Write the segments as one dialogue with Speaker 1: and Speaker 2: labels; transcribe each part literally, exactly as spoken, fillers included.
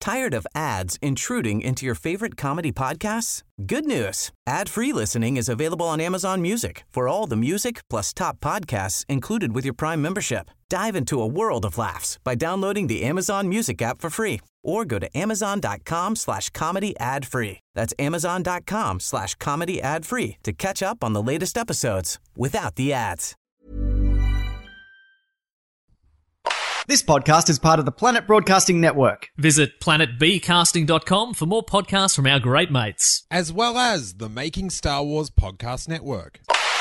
Speaker 1: Tired of ads intruding into your favorite comedy podcasts? Good news. Ad-free listening is available on Amazon Music for all the music plus top podcasts included with your Prime membership. Dive into a world of laughs by downloading the Amazon Music app for free or go to amazon.com slash comedy ad free. That's amazon.com slash comedy ad free to catch up on the latest episodes without the ads.
Speaker 2: This podcast is part of the Planet Broadcasting Network.
Speaker 3: Visit planet b casting dot com for more podcasts from our great mates.
Speaker 4: As well as the Making Star Wars Podcast Network.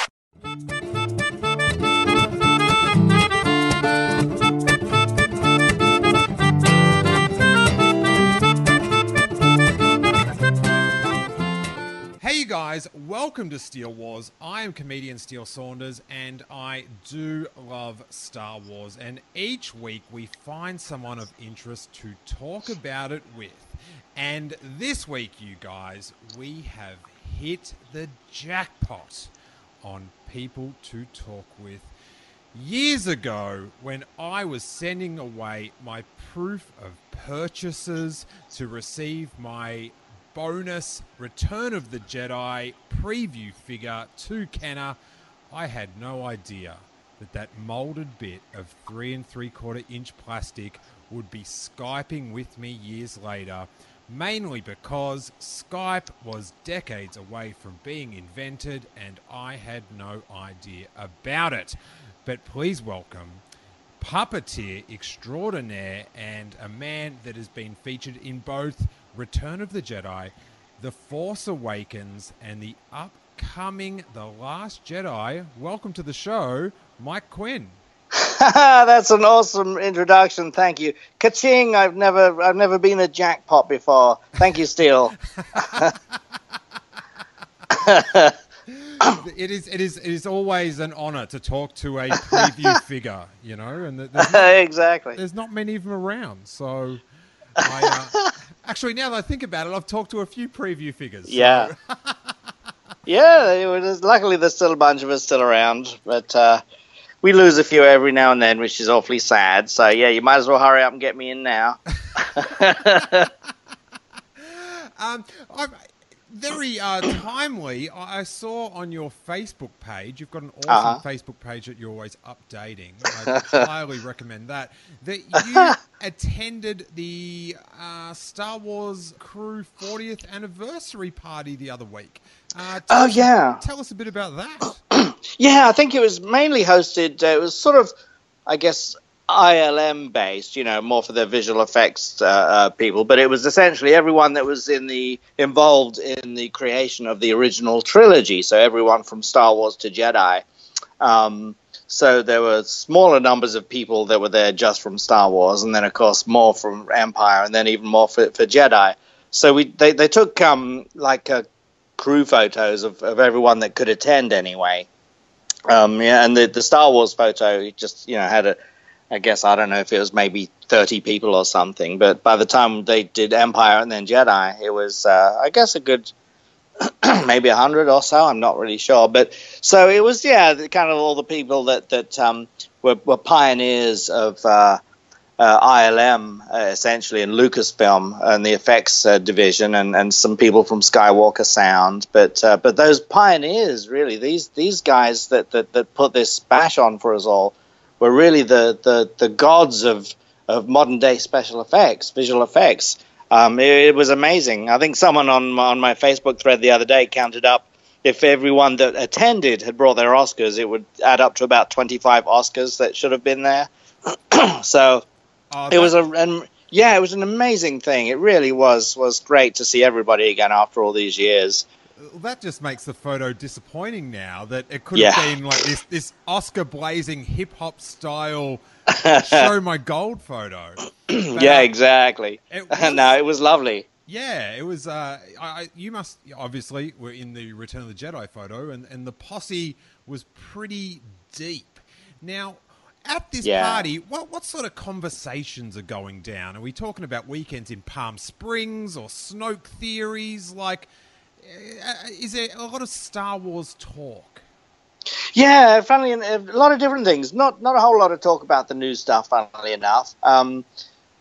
Speaker 4: Hey you guys, welcome to Steele Wars. I am comedian Steele Saunders and I do love Star Wars, and each week we find someone of interest to talk about it with. And this week, you guys, we have hit the jackpot on people to talk with. Years ago, when I was sending away my proof of purchases to receive my bonus Return of the Jedi preview figure to Kenner, I had no idea that that molded bit of three and three quarter inch plastic would be Skyping with me years later, mainly because Skype was decades away from being invented and I had no idea about it. But please welcome puppeteer extraordinaire and a man that has been featured in both Return of the Jedi, The Force Awakens, and the upcoming The Last Jedi. Welcome to the show, Mike Quinn.
Speaker 5: That's an awesome introduction. Thank you. Ka-ching! I've never, I've never been a jackpot before. Thank you, Steele.
Speaker 4: It is, it is, it is always an honor to talk to a preview figure, you know, and there's not,
Speaker 5: exactly.
Speaker 4: There's not many of them around, so. I, uh, actually, now that I think about it, I've talked to a few preview figures. So.
Speaker 5: Yeah. yeah, it was, luckily there's still a bunch of us still around, but uh, we lose a few every now and then, which is awfully sad. So, yeah, you might as well hurry up and get me in now.
Speaker 4: um, I'm, very uh, timely, I saw on your Facebook page, you've got an awesome uh-huh. Facebook page that you're always updating. I highly recommend that. That you attended the uh, Star Wars Crew fortieth anniversary party the other week. Uh,
Speaker 5: oh,
Speaker 4: us,
Speaker 5: yeah.
Speaker 4: Tell us a bit about that.
Speaker 5: Yeah, I think it was mainly hosted, uh, it was sort of, I guess, I L M based, you know, more for the visual effects uh, uh, people, but it was essentially everyone that was in the involved in the creation of the original trilogy. So everyone from Star Wars to Jedi. Um, so there were smaller numbers of people that were there just from Star Wars, and then of course more from Empire, and then even more for, for Jedi. So we they they took um like uh, crew photos of, of everyone that could attend anyway. Um, yeah, and the the Star Wars photo just you know had a. I guess, I don't know if it was maybe thirty people or something, but by the time they did Empire and then Jedi, it was, uh, I guess, a good maybe one hundred or so. I'm not really sure. But so it was, yeah, kind of all the people that, that um, were, were pioneers of uh, uh, I L M, uh, essentially, in Lucasfilm and the effects uh, division, and, and some people from Skywalker Sound. But uh, but those pioneers, really, these these guys that, that, that put this bash on for us all, were really the, the, the gods of, of modern day special effects, visual effects. Um, it, it was amazing. I think someone on on my Facebook thread the other day counted up if everyone that attended had brought their Oscars, it would add up to about twenty-five Oscars that should have been there. so
Speaker 4: oh,
Speaker 5: it was a and, yeah, it was an amazing thing. It really was was great to see everybody again after all these years.
Speaker 4: Well, that just makes the photo disappointing now, that it could
Speaker 5: yeah.
Speaker 4: have been like this, this Oscar-blazing hip-hop style show my gold photo. But,
Speaker 5: yeah,
Speaker 4: uh,
Speaker 5: exactly.
Speaker 4: It was,
Speaker 5: no, it was lovely.
Speaker 4: Yeah, it was, uh, I, I, you must, obviously, we're in the Return of the Jedi photo, and, and the posse was pretty deep. Now, at this
Speaker 5: yeah.
Speaker 4: party, what what sort of conversations are going down? Are we talking about weekends in Palm Springs or Snoke theories? Like, uh, is there a lot of Star Wars talk?
Speaker 5: Yeah, funnily, a lot of different things. Not not a whole lot of talk about the new stuff, funnily enough. Um,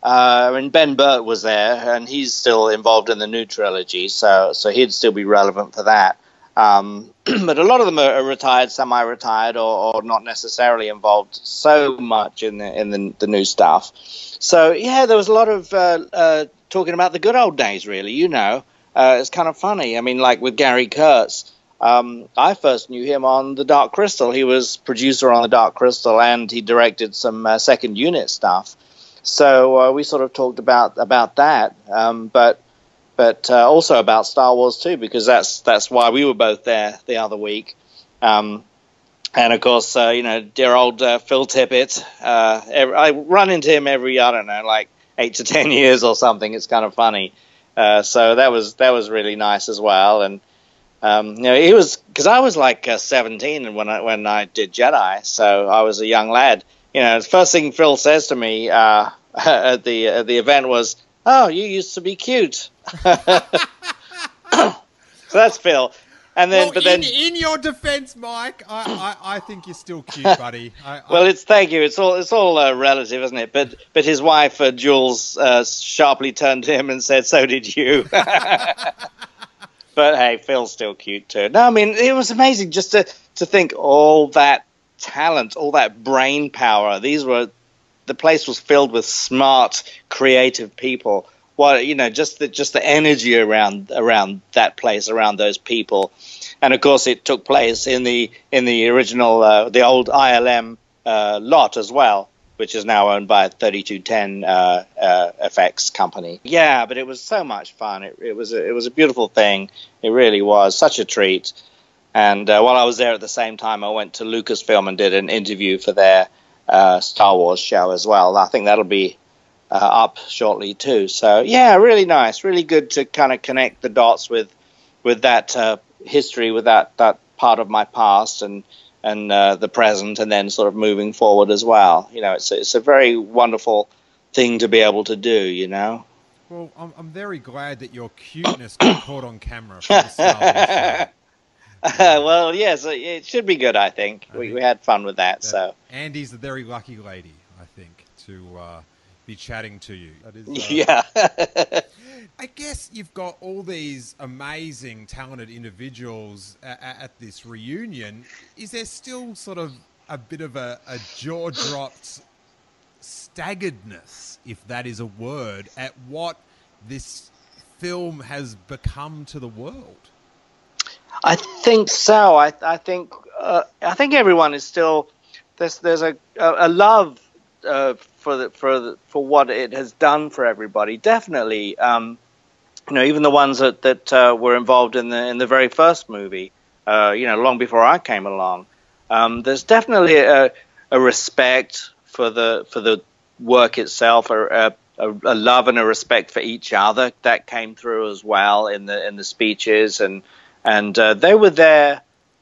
Speaker 5: Uh, and Ben Burt was there, and he's still involved in the new trilogy, so so he'd still be relevant for that. Um, but a lot of them are, are retired, semi-retired, or, or not necessarily involved so much in the in the, the new stuff. So yeah, there was a lot of uh, uh, talking about the good old days. Really, you know, uh, it's kind of funny. I mean, like with Gary Kurtz. Um, I first knew him on The Dark Crystal. He was producer on The Dark Crystal, and he directed some uh, second unit stuff. So uh, we sort of talked about about that, um, but but uh, also about Star Wars too, because that's that's why we were both there the other week. Um, and of course, uh, you know, dear old uh, Phil Tippett. Uh, every, I run into him every I don't know, like eight to ten years or something. It's kind of funny. Uh, so that was that was really nice as well, and. Um, you know, he was because I was like uh, seventeen when I when I did Jedi, so I was a young lad. You know, the first thing Phil says to me uh, at the at the event was, "Oh, you used to be cute." So that's Phil. And then,
Speaker 4: well,
Speaker 5: but then,
Speaker 4: in, in your defense, Mike, I, I, I think you're still cute, buddy. I, I...
Speaker 5: Well, it's thank you. It's all it's all uh, relative, isn't it? But but his wife uh, Jules uh, sharply turned to him and said, "So did you." But hey, Phil's still cute too. No, I mean, it was amazing just to, to think all that talent, all that brain power. These were, the place was filled with smart, creative people. Well, you know, just the just the energy around around that place, around those people, and of course, it took place in the in the original, uh, the old I L M uh, lot as well, which is now owned by thirty-two ten uh, uh, Effects company. Yeah, but it was so much fun. It, it was a, it was a beautiful thing. It really was such a treat. And uh, while I was there at the same time, I went to Lucasfilm and did an interview for their uh, Star Wars show as well. I think that'll be uh, up shortly too. So yeah, really nice, really good to kind of connect the dots with with that uh, history, with that that part of my past and. and uh, the present, and then sort of moving forward as well. You know, it's a, it's a very wonderful thing to be able to do, you know?
Speaker 4: Well, I'm, I'm very glad that your cuteness got caught on camera for the Star Wars show.
Speaker 5: Well, yes, it should be good, I think. I we, we had fun with that, that, so.
Speaker 4: Andy's a very lucky lady, I think, to uh, be chatting to you. That is, uh,
Speaker 5: yeah.
Speaker 4: I guess you've got all these amazing, talented individuals at, at this reunion. Is there still sort of a bit of a, a jaw-dropped staggeredness, if that is a word, at what this film has become to the world?
Speaker 5: I think so. I, I think uh, I think everyone is still there's there's a a love uh, for the, for the, for what it has done for everybody. Definitely. Um, You know, even the ones that that uh, were involved in the in the very first movie, uh, you know, long before I came along, um, there's definitely a, a respect for the for the work itself, a, a, a love and a respect for each other that came through as well in the in the speeches, and and uh, they were there.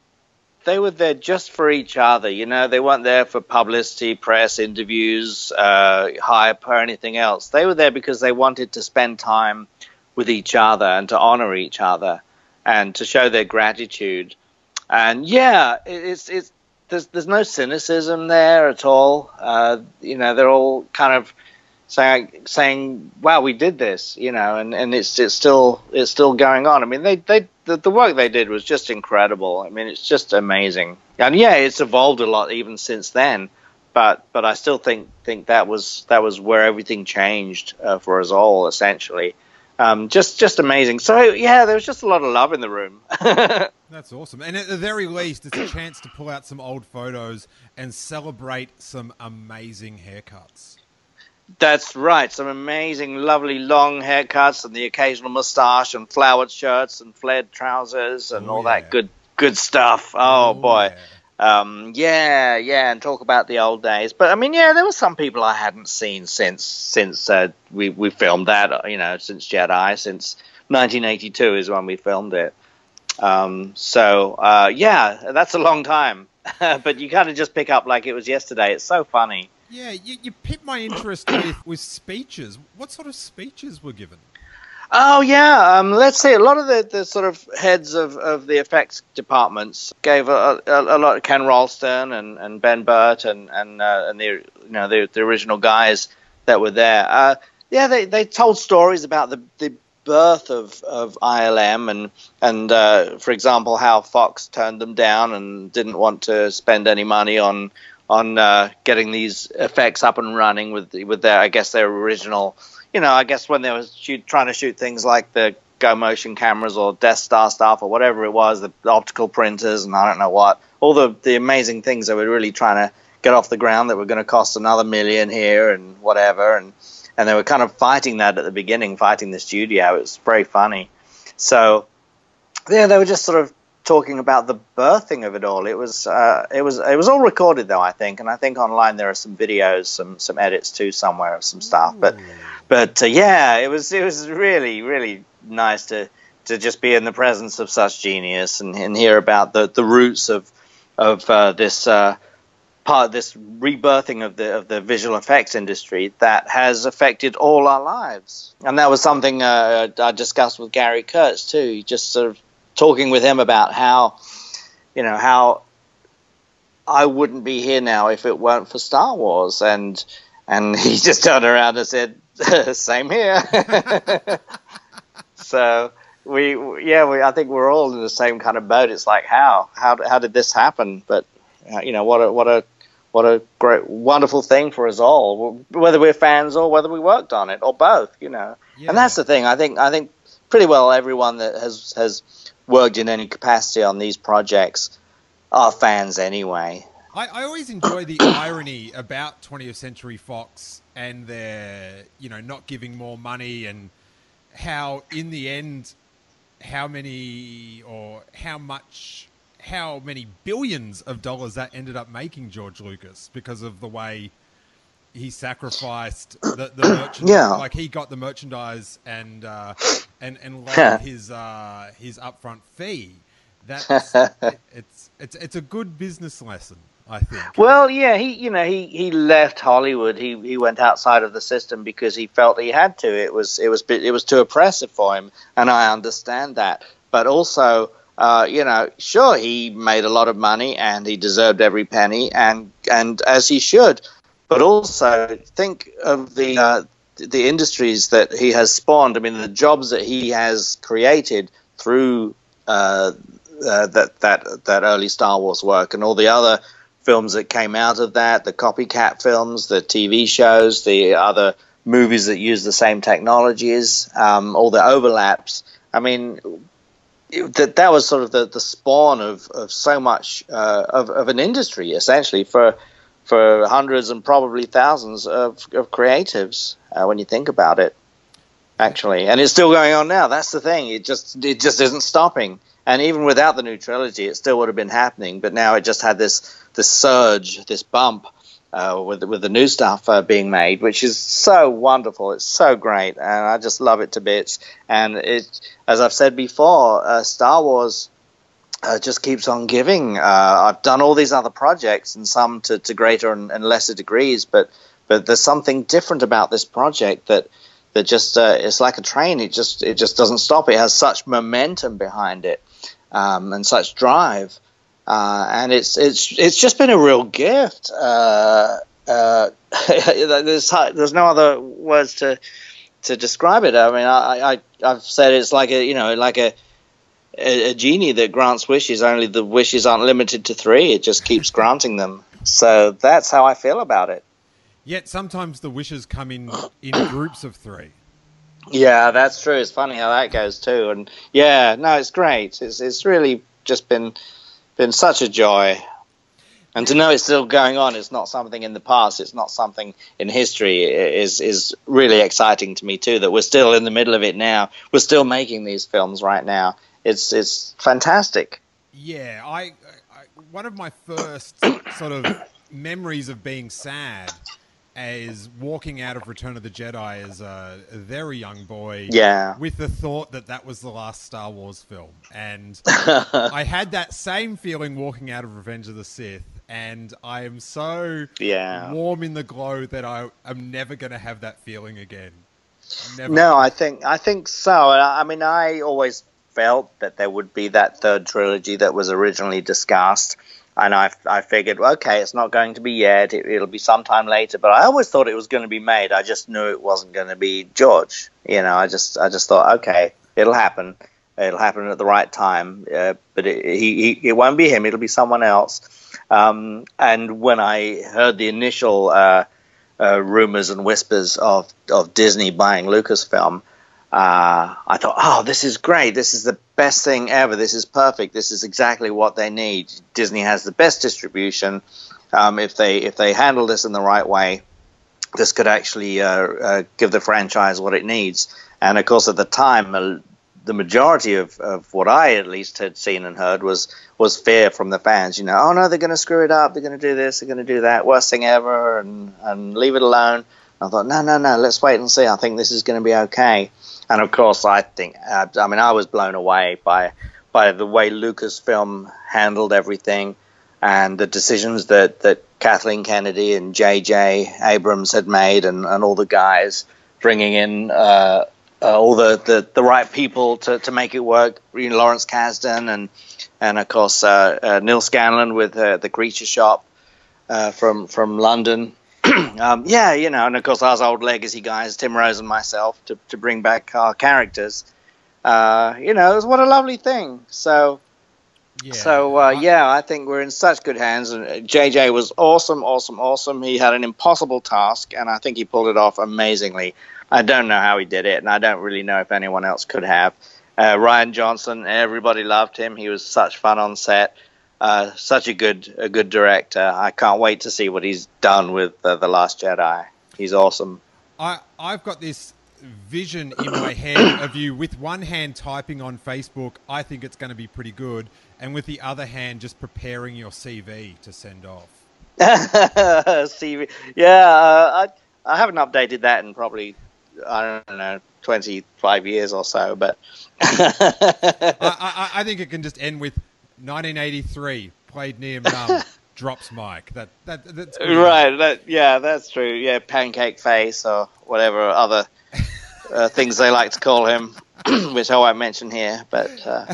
Speaker 5: They were there just for each other, you know. They weren't there for publicity, press, interviews, uh, hype, or anything else. They were there because they wanted to spend time with each other and to honor each other and to show their gratitude. And yeah, it's it's there's there's no cynicism there at all. Uh, you know, they're all kind of saying saying, "Wow, we did this," you know, and, and it's it's still it's still going on. I mean, they they the, the work they did was just incredible. I mean, it's just amazing. And yeah, it's evolved a lot even since then. But but I still think think that was that was where everything changed uh, for us all, essentially. Um, just just amazing. So yeah, there was just a lot of love in the room.
Speaker 4: That's awesome. And at the very least, it's a chance to pull out some old photos and celebrate some amazing haircuts.
Speaker 5: That's right. Some amazing, lovely long haircuts and the occasional moustache and flowered shirts and flared trousers and
Speaker 4: oh,
Speaker 5: all
Speaker 4: yeah.
Speaker 5: that good good stuff. Oh,
Speaker 4: oh
Speaker 5: boy.
Speaker 4: Yeah.
Speaker 5: Um, yeah, yeah, and talk about the old days. But I mean, yeah, there were some people I hadn't seen since since uh, we we filmed that. You know, since Jedi, since nineteen eighty-two is when we filmed it. Um, so uh, yeah, that's a long time. But you kind of just pick up like it was yesterday. It's so funny.
Speaker 4: Yeah, you, you piqued my interest with with speeches. What sort of speeches were given?
Speaker 5: Oh, yeah. Um, let's see. A lot of the, the sort of heads of, of the effects departments gave a, a, a lot. Ken Ralston and, and Ben Burt and and uh, and the you know the, the original guys that were there. Uh, yeah, they, they told stories about the, the birth of, of I L M and and uh, for example, how Fox turned them down and didn't want to spend any money on on uh, getting these effects up and running with with their I guess their original, you know, I guess when they were shoot, trying to shoot things like the Go Motion cameras or Death Star stuff or whatever it was, the, the optical printers and I don't know what, all the the amazing things that were really trying to get off the ground that were going to cost another million here and whatever, and and they were kind of fighting that at the beginning, fighting the studio. It was very funny. So yeah, they were just sort of talking about the birthing of it all. It was uh, it was it was all recorded though, I think, and I think online there are some videos, some some edits too somewhere of some stuff. But but uh, yeah, it was it was really really nice to to just be in the presence of such genius and, and hear about the the roots of of uh, this uh, part, this rebirthing of the of the visual effects industry that has affected all our lives. And that was something uh, I discussed with Gary Kurtz too. Just sort of talking with him about how, you know, how I wouldn't be here now if it weren't for Star Wars, and and he just turned around and said, "Same here." So we, yeah, we, I think we're all in the same kind of boat. It's like, how, how, how did this happen? But uh, you know, what a, what a, what a great, wonderful thing for us all, whether we're fans or whether we worked on it or both. You know, yeah. And that's the thing. I think, I think pretty well everyone that has has worked in any capacity on these projects are fans anyway.
Speaker 4: I, I always enjoy the irony about twentieth Century Fox and their, you know, not giving more money, and how in the end, how many or how much, how many billions of dollars that ended up making George Lucas because of the way he sacrificed the, the merchandise.
Speaker 5: Yeah.
Speaker 4: Like he got the merchandise and uh, and and lowered his uh, his upfront fee. That's it, it's it's it's a good business lesson, I think.
Speaker 5: Well, yeah, he you know he, he left Hollywood. He he went outside of the system because he felt he had to. It was it was it was too oppressive for him, and I understand that. But also, uh, you know, sure, he made a lot of money and he deserved every penny, and and as he should. But also think of the uh, the industries that he has spawned. I mean, the jobs that he has created through uh, uh, that that that early Star Wars work, and all the other films that came out of that, the copycat films, the T V shows, the other movies that use the same technologies, um, all the overlaps. I mean, it, that that was sort of the, the spawn of, of so much uh, of, of an industry, essentially, for for hundreds and probably thousands of, of creatives uh, when you think about it, actually. And it's still going on now. That's the thing. It just it just isn't stopping. And even without the new trilogy, it still would have been happening. But now it just had this this surge, this bump uh, with, with the new stuff uh, being made, which is so wonderful. It's so great. And I just love it to bits. And it, as I've said before, uh, Star Wars Uh, just keeps on giving. Uh, I've done all these other projects, and some to, to greater and, and lesser degrees, but but there's something different about this project that that just uh, it's like a train. It just it just doesn't stop. It has such momentum behind it, um, and such drive, uh, and it's it's it's just been a real gift. Uh, uh, there's there's no other words to to describe it. I mean, I, I I've said it's like a you know like a A, a genie that grants wishes, only the wishes aren't limited to three. It just keeps granting them. So that's how I feel about it.
Speaker 4: Yet sometimes the wishes come in in groups of three.
Speaker 5: Yeah, that's true. It's funny how that goes too. And yeah, no, it's great. It's it's really just been been such a joy. And to know it's still going on, it's not something in the past, it's not something in history, is is really exciting to me too, that we're still in the middle of it now. We're still making these films right now. It's it's fantastic.
Speaker 4: Yeah, I, I one of my first sort of memories of being sad is walking out of Return of the Jedi as a, a very young boy.
Speaker 5: Yeah.
Speaker 4: With the thought that that was the last Star Wars film, and I had that same feeling walking out of Revenge of the Sith, and I am so
Speaker 5: yeah.
Speaker 4: warm in the glow that I am never going to have that feeling again. Never.
Speaker 5: No, I think I think so. I mean, I always felt that there would be that third trilogy that was originally discussed, And I, I figured, well, okay, it's not going to be yet. It, it'll be sometime later. But I always thought it was going to be made. I just knew it wasn't going to be George. You know, I just I just thought, okay, it'll happen. It'll happen at the right time. Uh, but it, he, he, it won't be him. It'll be someone else. Um, and when I heard the initial uh, uh, rumors and whispers of, of Disney buying Lucasfilm, Uh, I thought, oh, this is great. This is the best thing ever. This is perfect. This is exactly what they need. Disney has the best distribution. Um, if they if they handle this in the right way, this could actually uh, uh, give the franchise what it needs. And of course, at the time, uh, the majority of, of what I at least had seen and heard was was fear from the fans. You know, oh no, they're going to screw it up. They're going to do this. They're going to do that. Worst thing ever, and and leave it alone. I thought, no, no, no. Let's wait and see. I think this is going to be okay. And of course, I think, uh, I mean, I was blown away by by the way Lucasfilm handled everything and the decisions that, that Kathleen Kennedy and J J Abrams had made, and, and all the guys bringing in uh, uh, all the, the, the right people to, to make it work. You know, Lawrence Kasdan and, and of course, uh, uh, Neil Scanlon with uh, the Creature Shop uh, from, from London. um, yeah, you know, and of course, us old legacy guys, Tim Rose and myself, to, to bring back our characters. Uh, you know, it was what a lovely thing. So, yeah. so uh, yeah, I think we're in such good hands. And J J was awesome, awesome, awesome. He had an impossible task, and I think he pulled it off amazingly. I don't know how he did it, and I don't really know if anyone else could have. Uh, Rian Johnson, everybody loved him. He was such fun on set. Uh, such a good a good director. I can't wait to see what he's done with uh, The Last Jedi. He's awesome.
Speaker 4: I, I've got this vision in my head of you with one hand typing on Facebook, I think it's going to be pretty good, and with the other hand just preparing your C V to send off.
Speaker 5: C V. Yeah, uh, I, I haven't updated that in probably, I don't know, twenty-five years or so, but...
Speaker 4: I, I, I think it can just end with nineteen eighty-three, played Liam Numb, drops Mike. That that that's
Speaker 5: right. That, yeah, that's true. Yeah, pancake face or whatever other uh, things they like to call him, which I won't mention here. But uh...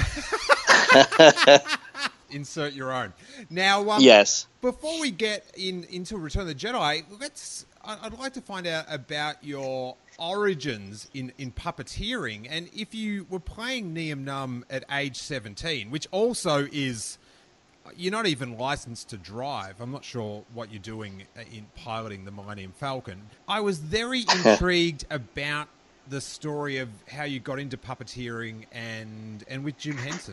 Speaker 4: insert your own. Now, um,
Speaker 5: yes.
Speaker 4: Before we get in into Return of the Jedi, let's. I'd like to find out about your origins in, in puppeteering, and if you were playing Liam Numb at age seventeen, which also is, you're not even licensed to drive. I'm not sure what you're doing in piloting the Millennium Falcon. I was very intrigued about the story of how you got into puppeteering and and with Jim Henson.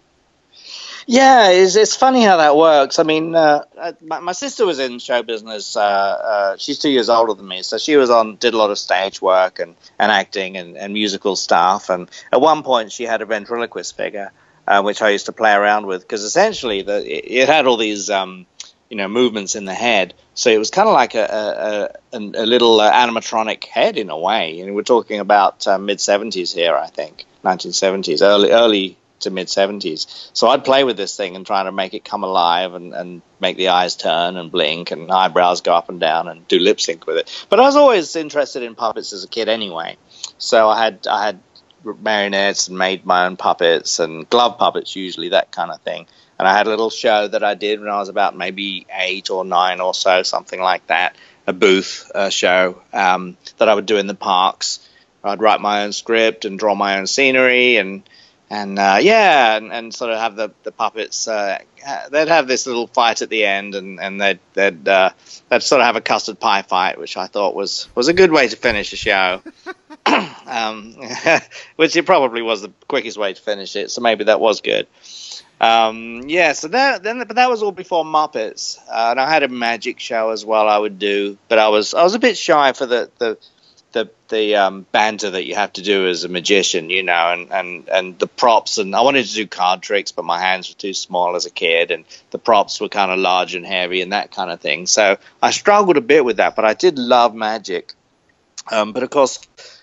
Speaker 5: Yeah, it's, it's funny how that works. I mean, uh, my, my sister was in show business. Uh, uh, she's two years older than me, so she was on, did a lot of stage work and, and acting and, and musical stuff. And at one point, she had a ventriloquist figure, uh, which I used to play around with, because essentially the, it, it had all these, um, you know, movements in the head. So it was kind of like a, a, a, a little uh, animatronic head in a way. And we're talking about uh, mid seventies here, I think, nineteen seventies, early early. to mid seventies. So I'd play with this thing and try to make it come alive and, and make the eyes turn and blink and eyebrows go up and down and do lip sync with it. But I was always interested in puppets as a kid anyway. So I had I had marionettes and made my own puppets and glove puppets usually, that kind of thing. And I had a little show that I did when I was about maybe eight or nine or so, something like that, a booth uh, show um, that I would do in the parks. I'd write my own script and draw my own scenery and And, uh, yeah, and, and sort of have the, the puppets, uh, they'd have this little fight at the end, and, and they'd, they'd, uh, they'd sort of have a custard pie fight, which I thought was, was a good way to finish a show. um, which it probably was the quickest way to finish it, so maybe that was good. Um, yeah, so that, then, but that was all before Muppets. Uh, and I had a magic show as well I would do, but I was, I was a bit shy for the, the, the the um, banter that you have to do as a magician, you know, and, and, and the props. And I wanted to do card tricks, but my hands were too small as a kid, and the props were kind of large and heavy and that kind of thing. So I struggled a bit with that, but I did love magic. Um, but of course,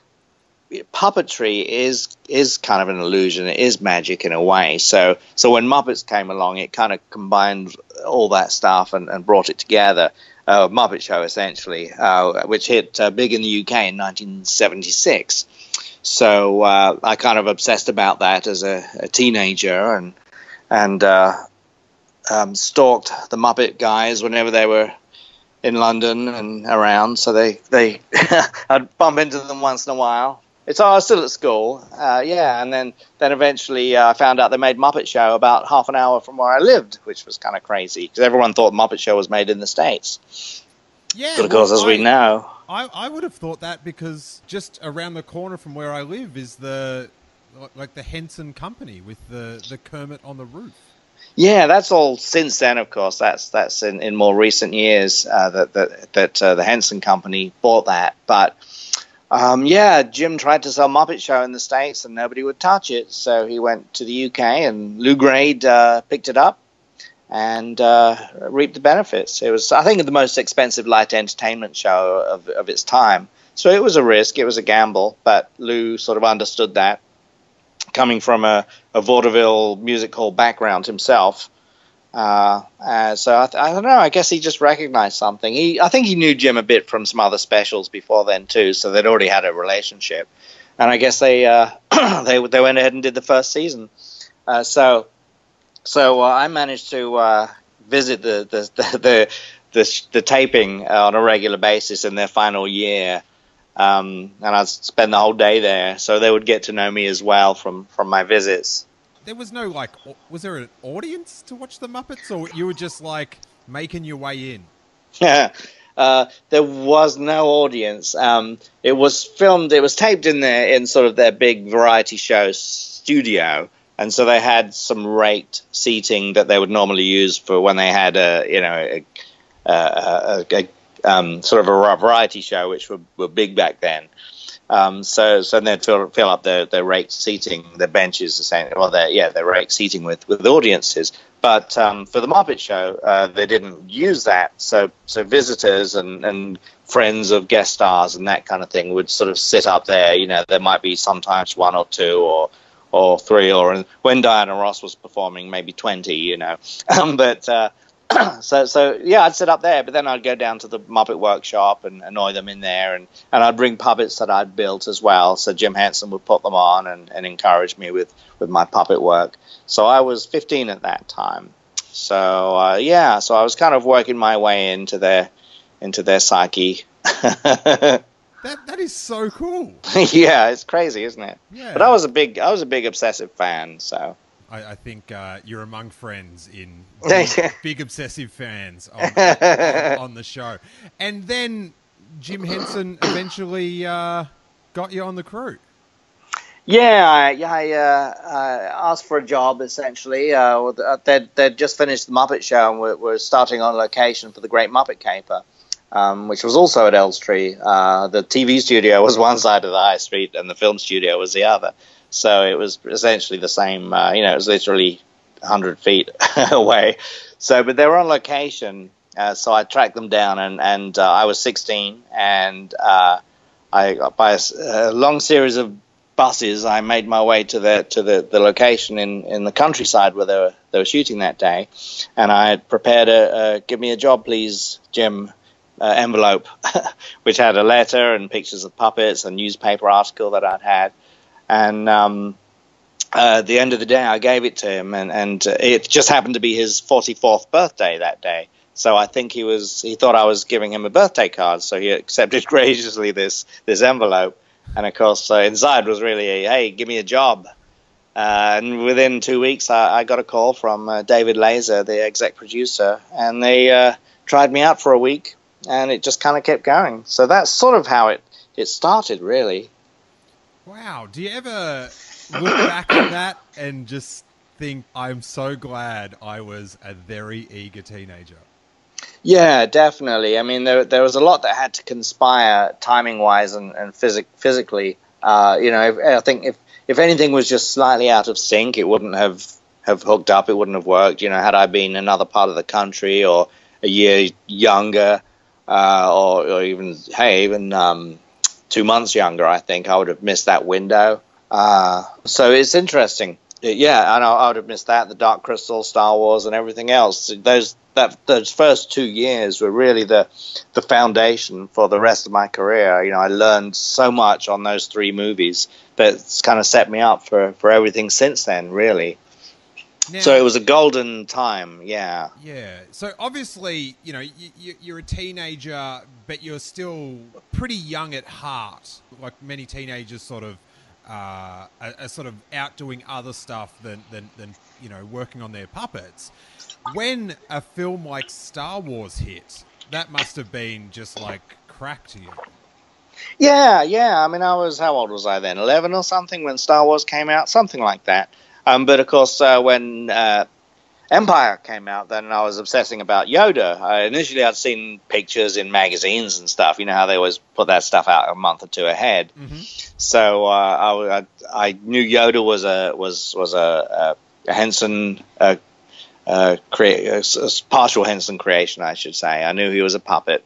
Speaker 5: puppetry is is kind of an illusion. It is magic in a way. So so when Muppets came along, it kind of combined all that stuff and, and brought it together. Uh, Muppet Show, essentially, uh, which hit uh, big in the U K in nineteen seventy-six. So uh, I kind of obsessed about that as a, a teenager, and and uh, um, stalked the Muppet guys whenever they were in London and around. So they, they I'd bump into them once in a while. It's I was still at school, uh, yeah, and then then eventually uh, I found out they made Muppet Show about half an hour from where I lived, which was kind of crazy because everyone thought Muppet Show was made in the States.
Speaker 4: Yeah,
Speaker 5: but of course,
Speaker 4: well,
Speaker 5: as we
Speaker 4: I,
Speaker 5: know,
Speaker 4: I, I would have thought that because just around the corner from where I live is the like the Henson Company with the, the Kermit on the roof.
Speaker 5: Yeah, that's all since then. Of course, that's that's in, in more recent years uh, that that that uh, the Henson Company bought that, but. Um, yeah, Jim tried to sell Muppet Show in the States and nobody would touch it. So he went to the U K and Lou Grade uh, picked it up and uh, reaped the benefits. It was, I think, the most expensive light entertainment show of, of its time. So it was a risk. It was a gamble. But Lou sort of understood that. Coming from a, a vaudeville music hall background himself. Uh, uh, so I, th- I don't know. I guess he just recognized something. He, I think he knew Jim a bit from some other specials before then too. So they'd already had a relationship, and I guess they uh, they they went ahead and did the first season. Uh, so so uh, I managed to uh, visit the the the the, the, the taping on a regular basis in their final year, um, and I'd spend the whole day there. So they would get to know me as well from from my visits.
Speaker 4: There was no, like, was there an audience to watch the Muppets, or you were just, like, making your way in?
Speaker 5: Yeah, uh, there was no audience. Um, it was filmed, it was taped in their, in sort of their big variety show studio, and so they had some raked seating that they would normally use for when they had a, you know, a, a, a, a um, sort of a variety show, which were, were big back then. Um, so, so they'd fill, fill up their, their raked seating, their benches, essentially, well, their, yeah, their raked seating with, with audiences. But um, for the Muppet Show, uh, they didn't use that. So, so visitors and, and friends of guest stars and that kind of thing would sort of sit up there. You know, there might be sometimes one or two or or three, or when Diana Ross was performing, maybe twenty. You know, um, but. Uh, so, so yeah, I'd sit up there, but then I'd go down to the Muppet Workshop and annoy them in there, and, and I'd bring puppets that I'd built as well. So Jim Henson would put them on and, and encourage me with, with my puppet work. So I was fifteen at that time. So uh, yeah, so I was kind of working my way into their into their psyche.
Speaker 4: that that is so cool.
Speaker 5: Yeah, it's crazy, isn't it?
Speaker 4: Yeah.
Speaker 5: But I was a big I was a big obsessive fan, so.
Speaker 4: I, I think uh, you're among friends in big, big obsessive fans on, on, on the show. And then Jim Henson eventually uh, got you on the crew.
Speaker 5: Yeah, I, I uh, uh, asked for a job, essentially. Uh, they'd, they'd just finished the Muppet Show and were, were starting on location for the Great Muppet Caper, um, which was also at Elstree. Uh, the T V studio was one side of the high street and the film studio was the other. So it was essentially the same, uh, you know, it was literally one hundred feet away. So, but they were on location, uh, so I tracked them down, and, and uh, I was sixteen, and uh, I, by a, a long series of buses, I made my way to the to the, the location in, in the countryside where they were they were shooting that day, and I had prepared a, a "Give me a job, please, Jim" uh, envelope, which had a letter and pictures of puppets, a newspaper article that I'd had. And um, uh, at the end of the day, I gave it to him, and, and uh, it just happened to be his forty-fourth birthday that day. So I think he was he thought I was giving him a birthday card, so he accepted graciously this this envelope. And, of course, uh, inside was really, a, hey, give me a job. Uh, and within two weeks, I, I got a call from uh, David Laser, the exec producer, and they uh, tried me out for a week, and it just kind of kept going. So that's sort of how it, it started, really.
Speaker 4: Wow. Do you ever look back at that and just think, I'm so glad I was a very eager teenager?
Speaker 5: Yeah, definitely. I mean, there there was a lot that had to conspire timing-wise and, and physic, physically. Uh, you know, if, I think if, if anything was just slightly out of sync, it wouldn't have, have hooked up. It wouldn't have worked. You know, had I been in another part of the country or a year younger, uh, or, or even, hey, even... Um, two months younger, I think I would have missed that window. Uh, so it's interesting. Yeah, I know I would have missed that, the Dark Crystal, Star Wars, and everything else. Those that those first two years were really the the foundation for the rest of my career. You know, I learned so much on those three movies that's kind of set me up for, for everything since then, really.
Speaker 4: Now,
Speaker 5: so it was a golden time, yeah.
Speaker 4: Yeah. So obviously, you know, you, you, you're a teenager, but you're still pretty young at heart. Like many teenagers, sort of, uh, are, are sort of out doing other stuff than, than than you know working on their puppets. When a film like Star Wars hit, that must have been just like crack to you.
Speaker 5: Yeah, yeah. I mean, I was, how old was I then? eleven or something when Star Wars came out, something like that. Um, but of course, uh, when uh, Empire came out, then I was obsessing about Yoda. Uh, initially, I'd seen pictures in magazines and stuff. You know how they always put that stuff out a month or two ahead. Mm-hmm. So uh, I, I, I knew Yoda was a was was a, a Henson uh, uh, crea- a, a partial Henson creation, I should say. I knew he was a puppet,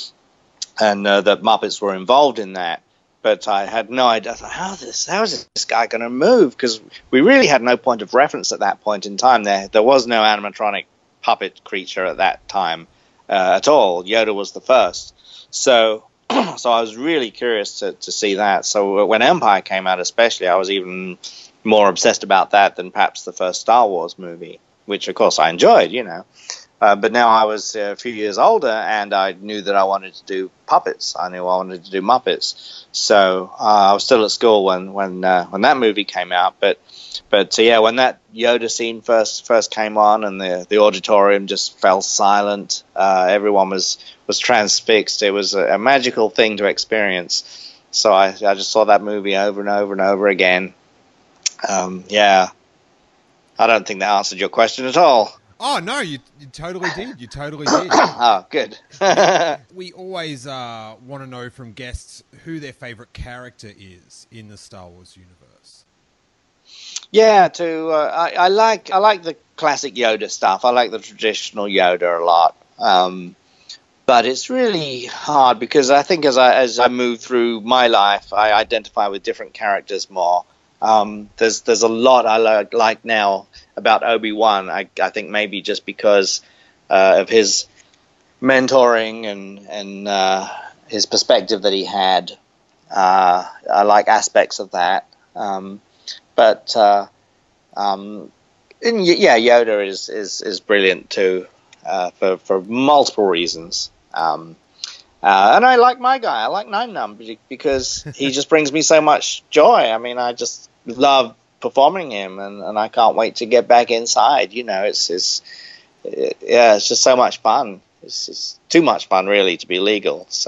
Speaker 5: and uh, that Muppets were involved in that. But I had no idea. I thought, how, this, how is this guy going to move? Because we really had no point of reference at that point in time. There there was no animatronic puppet creature at that time uh, at all. Yoda was the first. So so I was really curious to, to see that. So when Empire came out especially, I was even more obsessed about that than perhaps the first Star Wars movie, which, of course, I enjoyed, you know. Uh, but now I was uh, a few years older, and I knew that I wanted to do puppets. I knew I wanted to do Muppets. So uh, I was still at school when when uh, when that movie came out. But but uh, yeah, when that Yoda scene first first came on, and the the auditorium just fell silent, uh, everyone was was transfixed. It was a, a magical thing to experience. So I I just saw that movie over and over and over again. Um, yeah, I don't think that answered your question at all.
Speaker 4: Oh, no, you, you totally did. You totally did.
Speaker 5: Oh, good.
Speaker 4: We always uh, want to know from guests who their favorite character is in the Star Wars universe.
Speaker 5: Yeah, to uh, I, I like I like the classic Yoda stuff. I like the traditional Yoda a lot. Um, but it's really hard because I think as I as I move through my life, I identify with different characters more. Um, there's there's a lot I like, like now about Obi-Wan. I, I think maybe just because uh, of his mentoring and and uh, his perspective that he had. Uh, I like aspects of that. Um, but uh, um, and yeah, Yoda is is, is brilliant too uh, for for multiple reasons. Um, Uh, and I like my guy. I like Nine Num because he just brings me so much joy. I mean, I just love performing him, and, and I can't wait to get back inside. You know, it's, it's it, yeah, it's just so much fun. It's, it's too much fun, really, to be legal. So,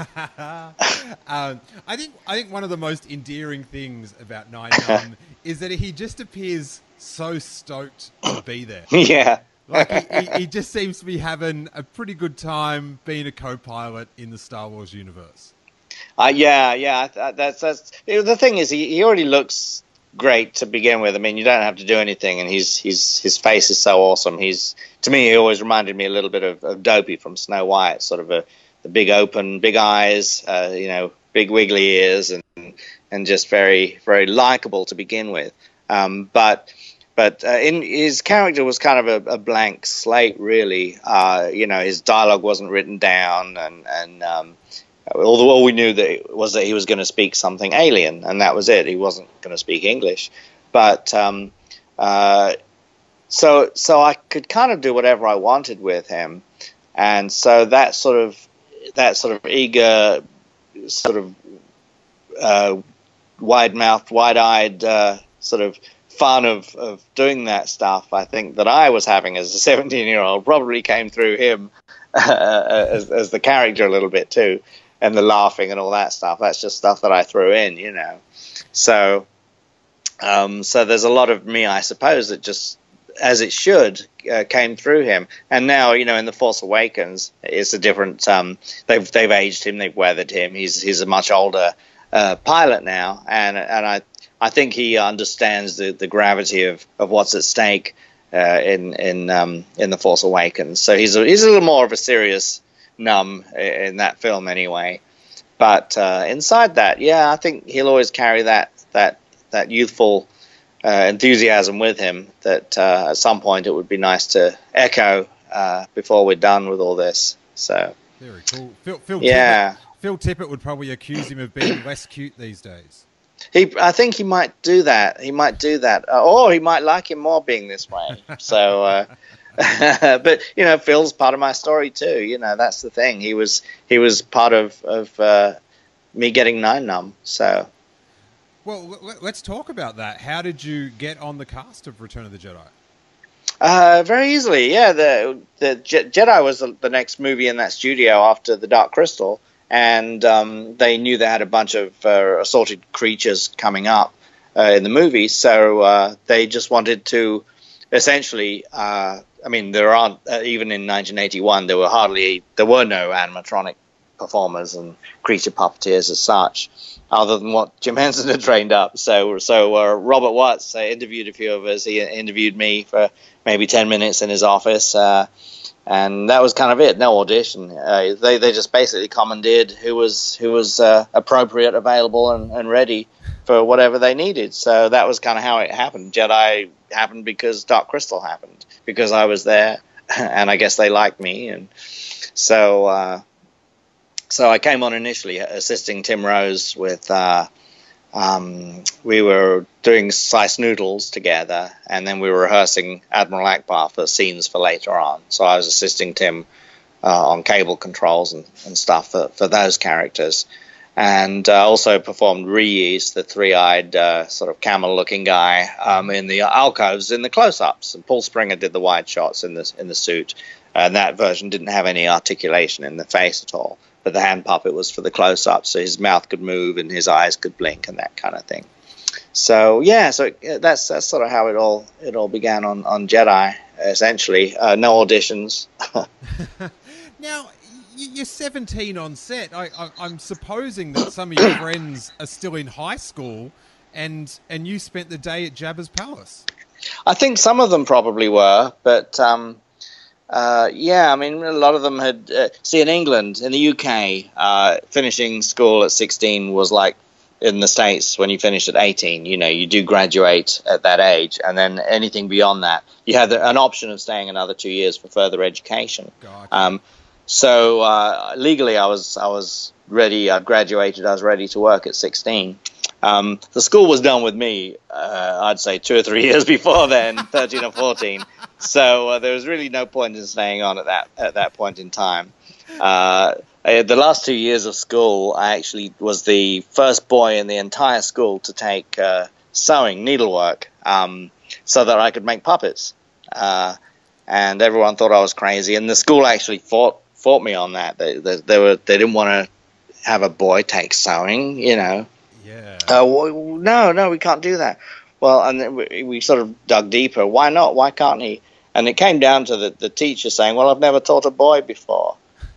Speaker 4: um, I think I think one of the most endearing things about Nine Num is that he just appears so stoked to be there.
Speaker 5: Yeah.
Speaker 4: Like he, he, he just seems to be having a pretty good time being a co-pilot in the Star Wars universe.
Speaker 5: Uh, yeah, yeah. That's that's the thing is he, he already looks great to begin with. I mean, you don't have to do anything, and he's he's his face is so awesome. He's to me, he always reminded me a little bit of, of Dopey from Snow White, sort of a the big open, big eyes, uh, you know, big wiggly ears, and and just very very likable to begin with. Um, but. But uh, in his character was kind of a, a blank slate, really. Uh, you know, his dialogue wasn't written down, and and um, although all we knew that it was that he was going to speak something alien, and that was it. He wasn't going to speak English. But um, uh, so so I could kind of do whatever I wanted with him, and so that sort of that sort of eager, sort of uh, wide-mouthed, wide-eyed uh, sort of fun of, of doing that stuff, I think, that I was having as a seventeen-year-old probably came through him uh, as, as the character a little bit too, and the laughing and all that stuff. That's just stuff that I threw in, you know. So, um, so there's a lot of me, I suppose, that just, as it should, uh, came through him. And now, you know, in The Force Awakens, it's a different. Um, they've they've aged him, they've weathered him. He's he's a much older uh, pilot now, and and I. I think he understands the, the gravity of, of what's at stake uh, in in um, in The Force Awakens. So he's a, he's a little more of a serious Num in that film, anyway. But uh, inside that, yeah, I think he'll always carry that that that youthful uh, enthusiasm with him. That uh, at some point it would be nice to echo uh, before we're done with all this. So
Speaker 4: very cool. Phil, Phil
Speaker 5: yeah,
Speaker 4: Tippett, Phil Tippett would probably accuse him of being less cute these days.
Speaker 5: He, I think he might do that. He might do that, uh, or he might like him more being this way. So, uh, but you know, Phil's part of my story too. You know, that's the thing. He was he was part of of uh, me getting Nine Numb. So,
Speaker 4: well, let's talk about that. How did you get on the cast of Return of the Jedi?
Speaker 5: Uh, very easily, yeah. The the Je- Jedi was the, the next movie in that studio after The Dark Crystal. And um, they knew they had a bunch of uh, assorted creatures coming up uh, in the movie, so uh, they just wanted to essentially. Uh, I mean, there aren't uh, even in nineteen eighty-one. There were hardly there were no animatronic performers and creature puppeteers as such, other than what Jim Henson had trained up. So, so uh, Robert Watts uh, interviewed a few of us. He interviewed me for maybe ten minutes in his office. Uh, And that was kind of it. No audition. Uh, they they just basically commandeered who was who was uh, appropriate, available, and, and ready for whatever they needed. So that was kind of how it happened. Jedi happened because Dark Crystal happened, because I was there, and I guess they liked me, and so uh, so I came on initially assisting Tim Rose with. Uh, Um, we were doing Slice Noodles together, and then we were rehearsing Admiral Akbar for scenes for later on. So I was assisting Tim uh, on cable controls and, and stuff for, for those characters. And uh, also performed Reese, the three-eyed uh, sort of camel-looking guy, um, in the alcoves, in the close-ups. And Paul Springer did the wide shots in the, in the suit. And that version didn't have any articulation in the face at all. But the hand puppet was for the close-up, so his mouth could move and his eyes could blink and that kind of thing. So yeah, so that's that's sort of how it all it all began on, on Jedi. Essentially, uh, no auditions.
Speaker 4: Now you're seventeen on set. I, I, I'm supposing that some of your friends are still in high school, and and you spent the day at Jabba's palace.
Speaker 5: I think some of them probably were, but. Um, Uh, yeah, I mean, a lot of them had... Uh, see, in England, in the U K, uh, finishing school at sixteen was like in the States when you finish at eighteen. You know, you do graduate at that age, and then anything beyond that, you have an option of staying another two years for further education.
Speaker 4: Gotcha.
Speaker 5: Um, so uh, legally, I was I was ready. I'd graduated. I was ready to work at sixteen. Um, the school was done with me, uh, I'd say two or three years before then, thirteen or fourteen. So uh, there was really no point in staying on at that at that point in time. Uh, the last two years of school, I actually was the first boy in the entire school to take uh, sewing, needlework, um, so that I could make puppets. Uh, and everyone thought I was crazy, and the school actually fought fought me on that. They they, they were they didn't want to have a boy take sewing, you know.
Speaker 4: Yeah.
Speaker 5: Uh, well, no, no, we can't do that. Well, and then we, we sort of dug deeper. Why not? Why can't he? And it came down to the, the teacher saying, well, I've never taught a boy before.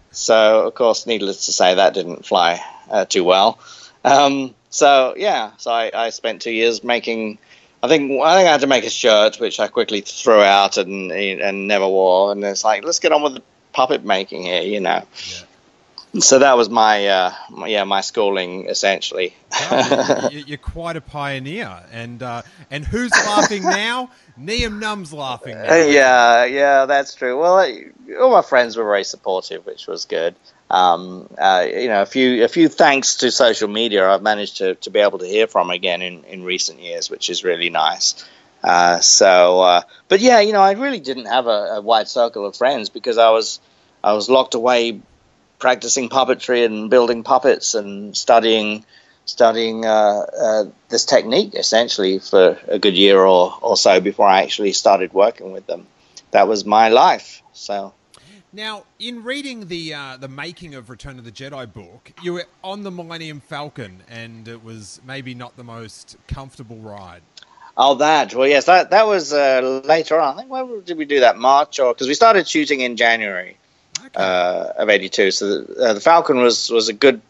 Speaker 5: So, of course, needless to say, that didn't fly uh, too well. Um, so, yeah, so I, I spent two years making, I think I think I had to make a shirt, which I quickly threw out and and never wore. And it's like, let's get on with the puppet making here, you know.
Speaker 4: Yeah.
Speaker 5: So that was my, uh, my yeah my schooling essentially.
Speaker 4: Oh, you're quite a pioneer, and uh, and who's laughing now? Nien Numb's laughing now.
Speaker 5: Yeah, yeah, that's true. Well, I, all my friends were very supportive, which was good. Um, uh, you know, a few a few thanks to social media, I've managed to, to be able to hear from again in, in recent years, which is really nice. Uh, so, uh, but yeah, you know, I really didn't have a, a wide circle of friends because I was I was locked away, practicing puppetry and building puppets and studying studying uh, uh, this technique essentially for a good year or, or so before I actually started working with them. That was my life. So
Speaker 4: now, in reading the uh, the making of Return of the Jedi book, you were on the Millennium Falcon, and it was maybe not the most comfortable ride.
Speaker 5: Oh, that. Well, yes, that that was uh, later on. I think, when did we do that? March? or Because we started shooting in January. Okay. Uh, of eighty-two. So the, uh, the Falcon was, was a good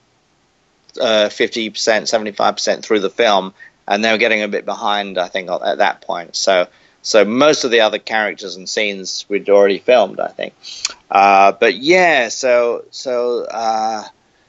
Speaker 5: uh, fifty percent, seventy-five percent through the film, and they were getting a bit behind, I think, at that point. So so most of the other characters and scenes we'd already filmed, I think. Uh, but yeah, so so uh,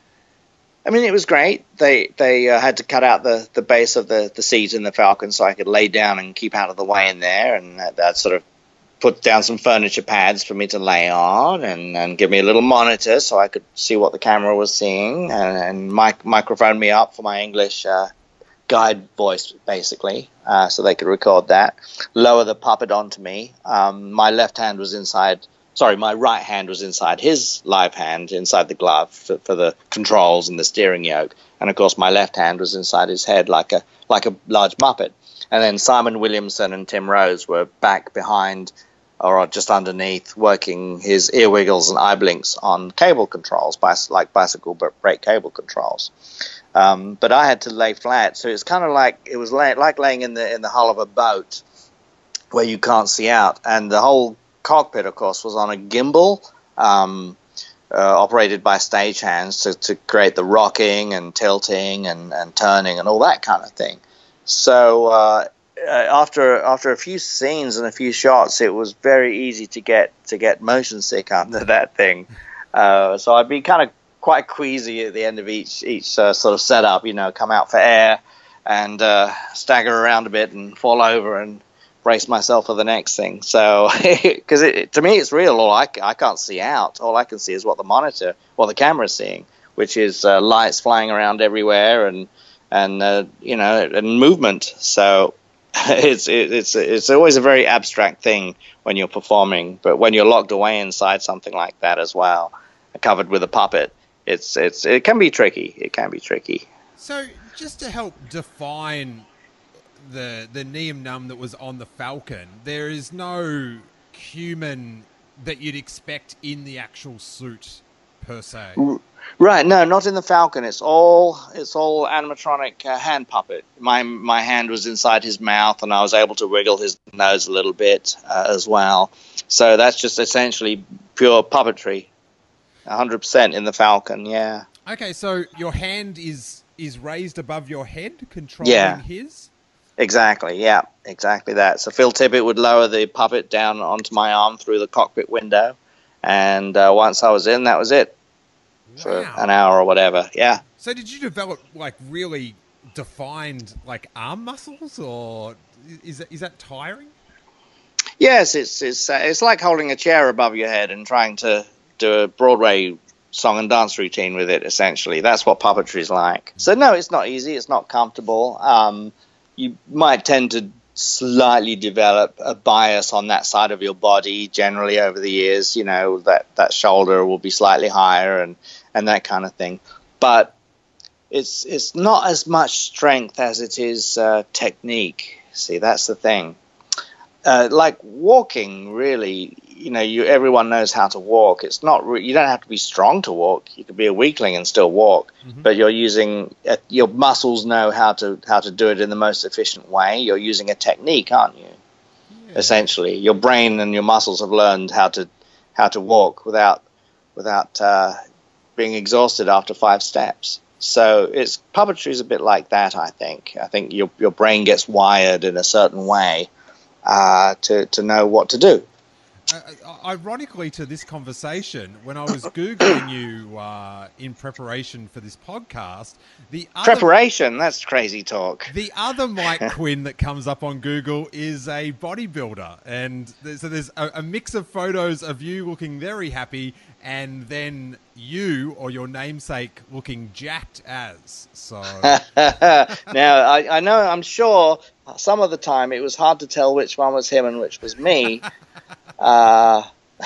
Speaker 5: I mean, it was great. They they uh, had to cut out the, the base of the, the seat in the Falcon so I could lay down and keep out of the way in there, and that, that sort of put down some furniture pads for me to lay on, and, and give me a little monitor so I could see what the camera was seeing, and, and mic- microphone me up for my English uh, guide voice, basically, uh, so they could record that. Lower the puppet onto me. Um, my left hand was inside. Sorry, my right hand was inside his live hand, inside the glove for, for the controls and the steering yoke. And of course, my left hand was inside his head, like a like a large Muppet. And then Simon Williamson and Tim Rose were back behind, or just underneath, working his ear wiggles and eye blinks on cable controls, like bicycle brake cable controls. Um, but I had to lay flat, so it's kind of like it was lay, like laying in the in the hull of a boat where you can't see out. And the whole cockpit, of course, was on a gimbal, um, uh, operated by stagehands to, to create the rocking and tilting and, and turning and all that kind of thing. So uh, after after a few scenes and a few shots, it was very easy to get to get motion sick under that thing. Uh, so I'd be kind of quite queasy at the end of each each uh, sort of setup, you know, come out for air and uh, stagger around a bit and fall over and brace myself for the next thing. So, because it, to me, it's real. All I, I can't see out. All I can see is what the monitor, what the camera's seeing, which is uh, lights flying around everywhere and and uh, you know, and movement. So it's it, it's it's always a very abstract thing when you're performing, but when you're locked away inside something like that as well, covered with a puppet, it's it's it can be tricky. It can be tricky.
Speaker 4: So, just to help define the the Nien Nunb that was on the Falcon, there is no human that you'd expect in the actual suit per se.
Speaker 5: Right, no, not in the Falcon. It's all it's all animatronic uh, hand puppet. My my hand was inside his mouth, and I was able to wiggle his nose a little bit uh, as well. So that's just essentially pure puppetry, one hundred percent in the Falcon. Yeah.
Speaker 4: Okay, so your hand is is raised above your head, controlling
Speaker 5: yeah.
Speaker 4: his.
Speaker 5: Exactly, yeah, exactly that. So Phil Tippett would lower the puppet down onto my arm through the cockpit window, and uh, once I was in, that was it.
Speaker 4: Wow.
Speaker 5: For an hour or whatever, yeah.
Speaker 4: So did you develop, like, really defined, like, arm muscles, or is that, is that tiring?
Speaker 5: Yes, it's it's uh, it's like holding a chair above your head and trying to do a Broadway song and dance routine with it, essentially. That's what puppetry is like. So no, it's not easy, it's not comfortable. Um, you might tend to slightly develop a bias on that side of your body generally over the years. You know, that, that shoulder will be slightly higher and, and that kind of thing. But it's it's not as much strength as it is uh, technique. See, that's the thing. Uh, like walking, really, you know, you everyone knows how to walk. It's not re- you don't have to be strong to walk. You could be a weakling and still walk, mm-hmm. but you're using uh, your muscles know how to how to do it in the most efficient way. You're using a technique, aren't you? Yeah. Essentially, your brain and your muscles have learned how to how to walk without without uh, being exhausted after five steps. So it's puppetry is a bit like that. I think. I think your your brain gets wired in a certain way uh, to to know what to do.
Speaker 4: Uh, ironically to this conversation, when I was Googling you uh, in preparation for this podcast, the other,
Speaker 5: preparation, that's crazy talk.
Speaker 4: The other Mike Quinn that comes up on Google is a bodybuilder. And there's, so there's a, a mix of photos of you looking very happy and then you or your namesake looking jacked as. So
Speaker 5: now, I, I know, I'm sure some of the time it was hard to tell which one was him and which was me. Uh,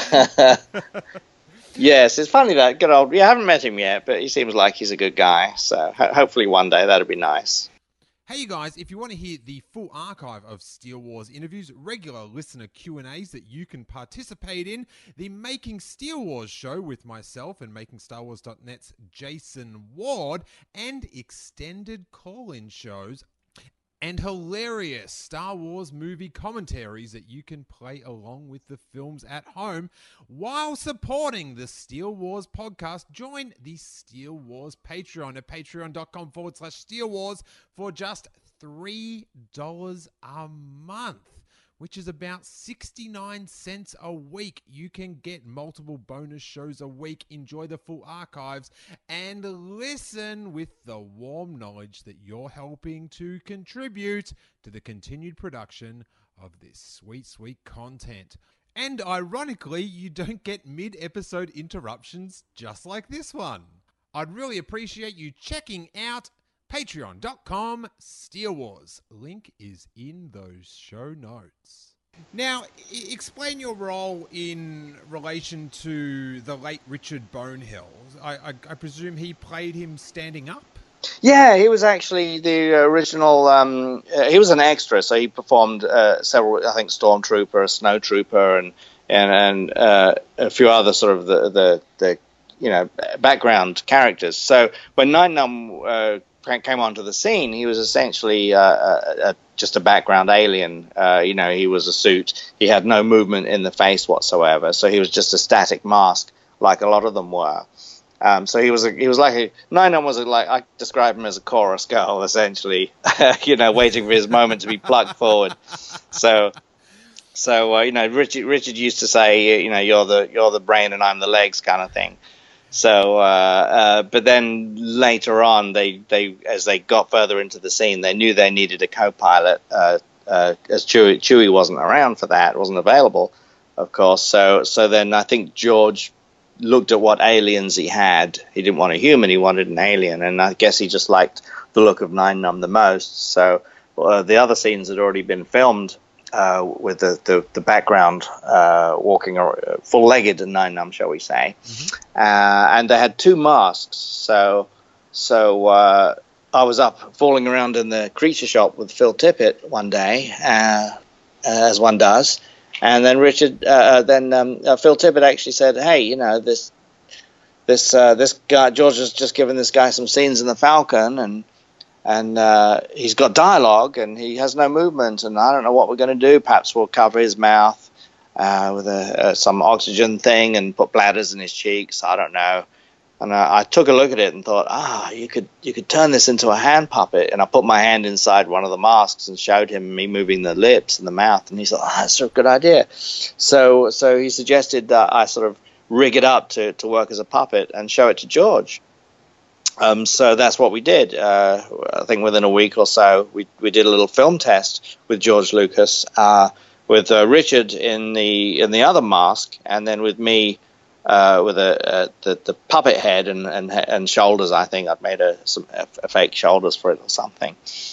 Speaker 5: yes, it's funny that good old. We haven't met him yet, but he seems like he's a good guy. So ho- hopefully one day that'll be nice.
Speaker 4: Hey, you guys, if you want to hear the full archive of Steele Wars interviews, regular listener Q and A's that you can participate in, the Making Steele Wars show with myself and Making Star Wars dot net's Jason Ward, and extended call-in shows, and hilarious Star Wars movie commentaries that you can play along with the films at home while supporting the Steele Wars podcast. Join the Steele Wars Patreon at patreon.com forward slash Steele Wars for just three dollars a month, which is about sixty-nine cents a week. You can get multiple bonus shows a week, enjoy the full archives, and listen with the warm knowledge that you're helping to contribute to the continued production of this sweet, sweet content. And ironically, you don't get mid-episode interruptions just like this one. I'd really appreciate you checking out Patreon.com Steele Wars. Link is in those show notes. Now, I- explain your role in relation to the late Richard Bonehill. I, I, I presume he played him standing up?
Speaker 5: Yeah, he was actually the original. Um, uh, he was an extra, so he performed uh, several. I think Stormtrooper, Snow Trooper, and and and uh, a few other sort of the, the the you know background characters. So when Nien Nunb uh, came onto the scene, he was essentially uh, a, a, just a background alien. Uh, you know, he was a suit. He had no movement in the face whatsoever. So he was just a static mask, like a lot of them were. Um, so he was a, he was like a Nien Nunb was a, like I describe him as a chorus girl essentially, you know, waiting for his moment to be plucked forward. So, so uh, you know, Richard Richard used to say, you know, you're the you're the brain and I'm the legs kind of thing. So, uh, uh, but then later on, they they as they got further into the scene, they knew they needed a co-pilot. Uh, uh, as Chewie Chewie wasn't around for that, wasn't available, of course. So so then I think George looked at what aliens he had. He didn't want a human, he wanted an alien, and I guess he just liked the look of Nien Nunb the most. So uh, the other scenes had already been filmed uh, with the, the, the background uh, walking uh, full-legged Nien Nunb, shall we say. Mm-hmm. Uh, and they had two masks. So so uh, I was up fooling around in the creature shop with Phil Tippett one day, uh, as one does. And then Richard, uh, then um, uh, Phil Tippett actually said, "Hey, you know this, this, uh, this guy George has just given this guy some scenes in the Falcon, and and uh, he's got dialogue, and he has no movement, and I don't know what we're going to do. Perhaps we'll cover his mouth uh, with a, uh, some oxygen thing and put bladders in his cheeks. I don't know." And I, I took a look at it and thought, ah, you could you could turn this into a hand puppet. And I put my hand inside one of the masks and showed him me moving the lips and the mouth. And he said, oh, that's a good idea. So so he suggested that I sort of rig it up to, to work as a puppet and show it to George. Um, so that's what we did. Uh, I think within a week or so, we, we did a little film test with George Lucas, uh, with uh, Richard in the in the other mask, and then with me Uh, with a, a the, the puppet head and, and and shoulders. I think I'd made a some a, a fake shoulders for it or something.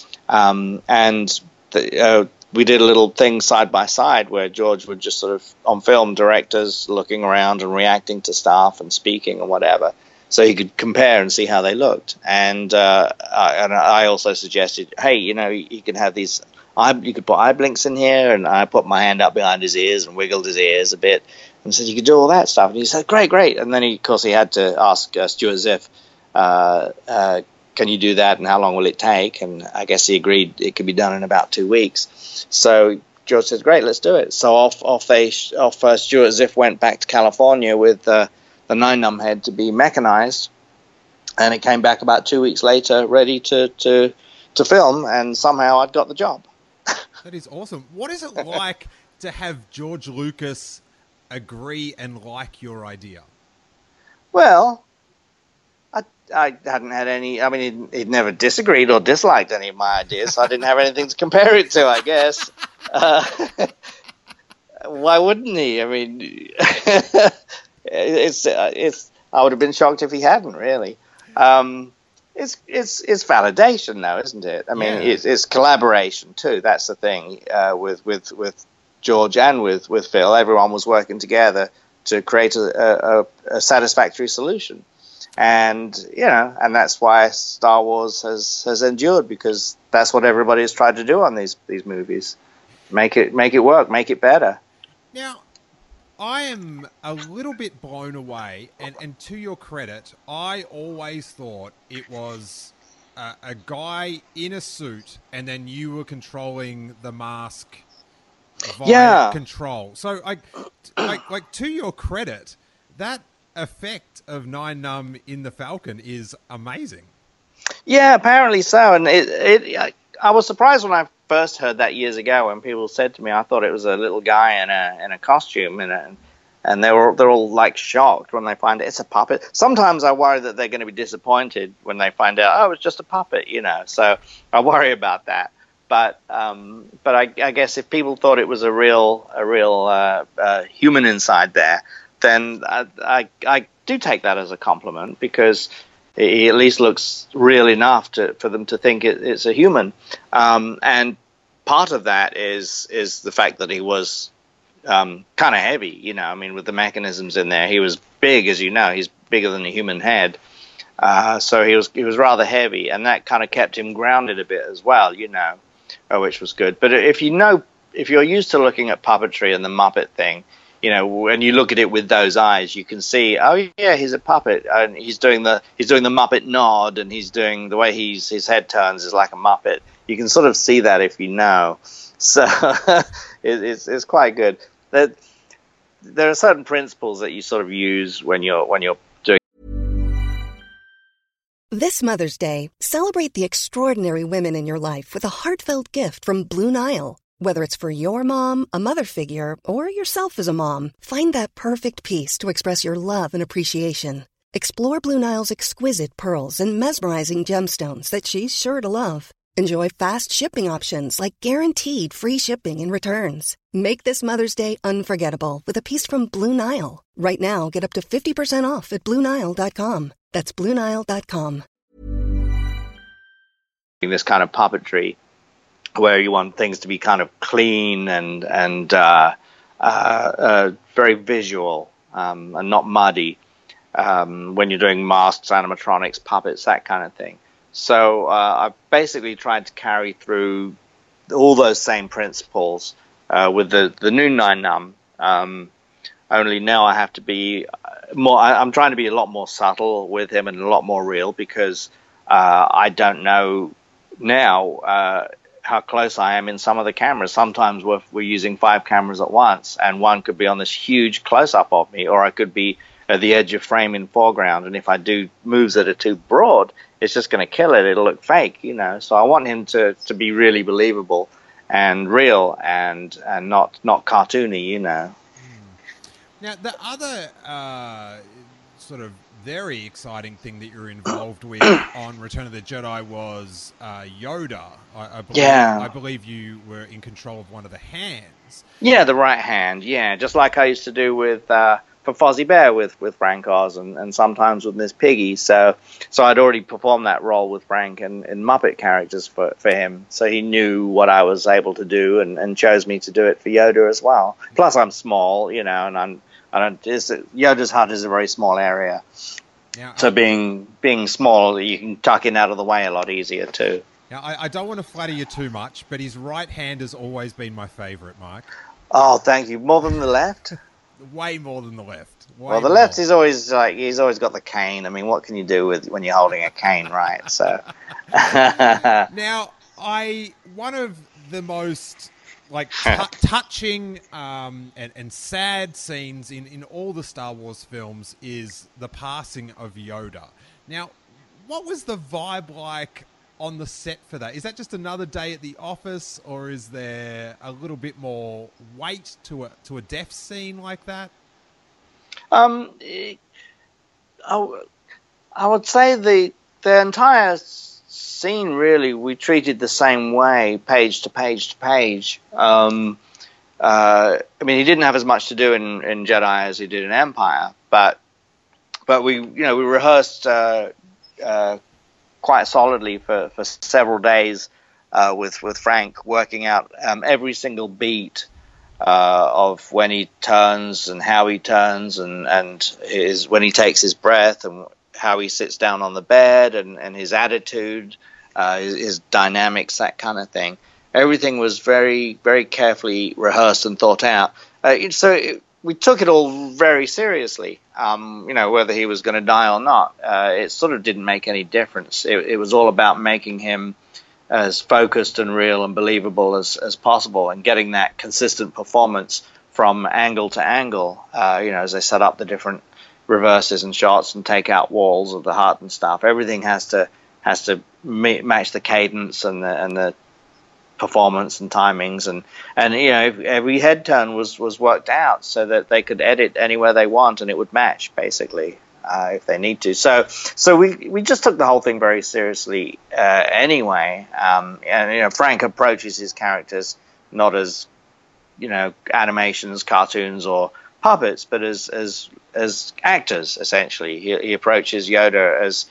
Speaker 5: Um, and the, uh, we did a little thing side by side where George would just sort of on film directors looking around and reacting to stuff and speaking and whatever, so he could compare and see how they looked. And uh, I, and I also suggested, hey, you know, you can have these. I, you could put eye blinks in here, and I put my hand up behind his ears and wiggled his ears a bit, and said you could do all that stuff. And he said, "Great, great." And then, he, of course, he had to ask uh, Stuart Ziff, uh, uh, "Can you do that, and how long will it take?" And I guess he agreed it could be done in about two weeks. So George said, "Great, let's do it." So off, off they, off uh, Stuart Ziff went back to California with uh, the Nien Nunb head to be mechanized, and it came back about two weeks later, ready to to to film. And somehow I'd got the job.
Speaker 4: That is awesome. What is it like to have George Lucas agree and like your idea?
Speaker 5: Well, I, I hadn't had any, I mean, he'd, he'd never disagreed or disliked any of my ideas, so I didn't have anything to compare it to, I guess. Uh, why wouldn't he? I mean, it's, it's, I would have been shocked if he hadn't, really. Um, It's it's it's validation, though, isn't it? I mean,
Speaker 4: yeah.
Speaker 5: it's, it's collaboration too. That's the thing uh, with with with George and with with Phil. Everyone was working together to create a, a, a satisfactory solution, and you know, and that's why Star Wars has has endured, because that's what everybody has tried to do on these these movies. Make it make it work, make it better.
Speaker 4: Now, I am a little bit blown away, and, and to your credit, I always thought it was a, a guy in a suit, and then you were controlling the mask via
Speaker 5: yeah.
Speaker 4: control. So, like, like, like, to your credit, that effect of Nien Nunb in the Falcon is amazing.
Speaker 5: Yeah, apparently so. And it, it I, I was surprised when I first heard that years ago, when people said to me, I thought it was a little guy in a in a costume, and a, and they were they're all like shocked when they find it's a puppet. Sometimes I worry that they're going to be disappointed when they find out, oh, it's just a puppet, you know. So I worry about that. But um, but I, I guess if people thought it was a real a real uh, uh, human inside there, then I, I I do take that as a compliment, because he at least looks real enough to, for them to think it, it's a human. Um, and part of that is is the fact that he was um, kind of heavy, you know, I mean, with the mechanisms in there. He was big, as you know, he's bigger than a human head. Uh, so he was he was rather heavy, and that kind of kept him grounded a bit as well, you know, uh, which was good. But if you know, if you're used to looking at puppetry and the Muppet thing, you know, when you look at it with those eyes, you can see, oh yeah, he's a puppet, and he's doing the he's doing the Muppet nod, and he's doing the way he's his head turns is like a Muppet. You can sort of see that if you know. So it, it's it's quite good. There, there are certain principles that you sort of use when you're when you're doing.
Speaker 6: This Mother's Day, celebrate the extraordinary women in your life with a heartfelt gift from Blue Nile. Whether it's for your mom, a mother figure, or yourself as a mom, find that perfect piece to express your love and appreciation. Explore Blue Nile's exquisite pearls and mesmerizing gemstones that she's sure to love. Enjoy fast shipping options like guaranteed free shipping and returns. Make this Mother's Day unforgettable with a piece from Blue Nile. Right now, get up to fifty percent off at Blue Nile dot com. That's Blue Nile dot com.
Speaker 5: This kind of puppetry where you want things to be kind of clean and and uh, uh, uh, very visual um, and not muddy um, when you're doing masks, animatronics, puppets, that kind of thing. So uh, I basically tried to carry through all those same principles uh, with the, the new Nien Nunb. Um, only now I have to be more, I, I'm trying to be a lot more subtle with him and a lot more real, because uh, I don't know now uh, how close I am in some of the cameras. Sometimes we're, we're using five cameras at once, and one could be on this huge close-up of me, or I could be at the edge of frame in foreground, and if I do moves that are too broad, it's just going to kill it. It'll look fake, you know. So I want him to, to be really believable and real and and not not cartoony, you know.
Speaker 4: Now, the other uh, sort of very exciting thing that you're involved with on Return of the Jedi was uh, Yoda. I, I, believe,
Speaker 5: yeah.
Speaker 4: I believe you were in control of one of the hands.
Speaker 5: Yeah, the right hand. Yeah, just like I used to do with uh, for Fozzie Bear with with Frank Oz, and, and sometimes with Miss Piggy. So so I'd already performed that role with Frank and in Muppet characters for, for him. So he knew what I was able to do, and, and chose me to do it for Yoda as well. Plus, I'm small, you know, and I'm I don't. It's, Yoda's hut is a very small area.
Speaker 4: Now,
Speaker 5: so
Speaker 4: I,
Speaker 5: being being small, you can tuck in out of the way a lot easier too.
Speaker 4: Now, I, I don't want to flatter you too much, but his right hand has always been my favourite, Mike.
Speaker 5: Oh, thank you. More than the left?
Speaker 4: Way more than the left. Way
Speaker 5: well, the
Speaker 4: more.
Speaker 5: left is always like, he's always got the cane. I mean, what can you do with when you're holding a cane, right? So
Speaker 4: now, I one of the most like t- touching um, and, and sad scenes in, in all the Star Wars films is the passing of Yoda. Now, what was the vibe like on the set for that? Is that just another day at the office, or is there a little bit more weight to a to a death scene like that?
Speaker 5: Um, I, I would say the the entire scene really we treated the same way, page to page to page. Um, uh, I mean, he didn't have as much to do in, in Jedi as he did in Empire, but but we you know we rehearsed uh, uh, quite solidly for, for several days uh, with with Frank, working out um, every single beat uh, of when he turns and how he turns, and and his when he takes his breath, and how he sits down on the bed, and, and his attitude, uh, his, his dynamics, that kind of thing. Everything was very, very carefully rehearsed and thought out. Uh, so it, we took it all very seriously, um, you know, whether he was going to die or not. Uh, it sort of didn't make any difference. It, it was all about making him as focused and real and believable as, as possible, and getting that consistent performance from angle to angle, uh, you know, as they set up the different reverses and shots and take out walls of the hut and stuff. Everything has to has to ma- match the cadence and the and the performance and timings, and and you know every head turn was was worked out so that they could edit anywhere they want and it would match basically uh, if they need to. So so we we just took the whole thing very seriously uh, anyway. Um, and you know Frank approaches his characters not as you know animations, cartoons, or puppets, but as as as actors essentially. He, he approaches Yoda as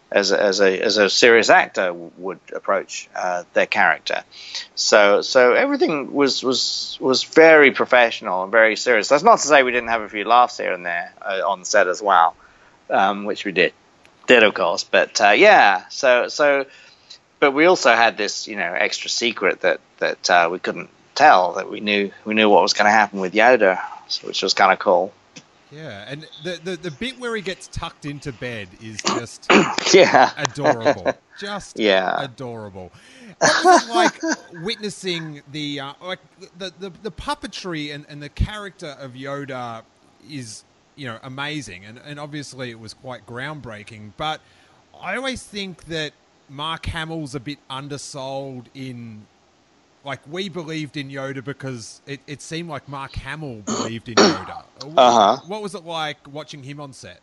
Speaker 5: as a, as a as a serious actor would approach uh, their character. So so everything was was was very professional and very serious. That's not to say we didn't have a few laughs here and there uh, on set as well, um, which we did did of course. But uh, yeah, so so but we also had this, you know, extra secret that that uh, we couldn't tell, that we knew we knew what was going to happen with Yoda, which was kind of cool.
Speaker 4: Yeah, and the, the the bit where he gets tucked into bed is just
Speaker 5: yeah.
Speaker 4: adorable. Just
Speaker 5: yeah.
Speaker 4: adorable. What was it like witnessing the uh, like the, the, the puppetry and, and the character of Yoda is, you know, amazing, and, and obviously it was quite groundbreaking, but I always think that Mark Hamill's a bit undersold in. Like, we believed in Yoda because it, it seemed like Mark Hamill believed in Yoda. What,
Speaker 5: uh-huh.
Speaker 4: what was it like watching him on set?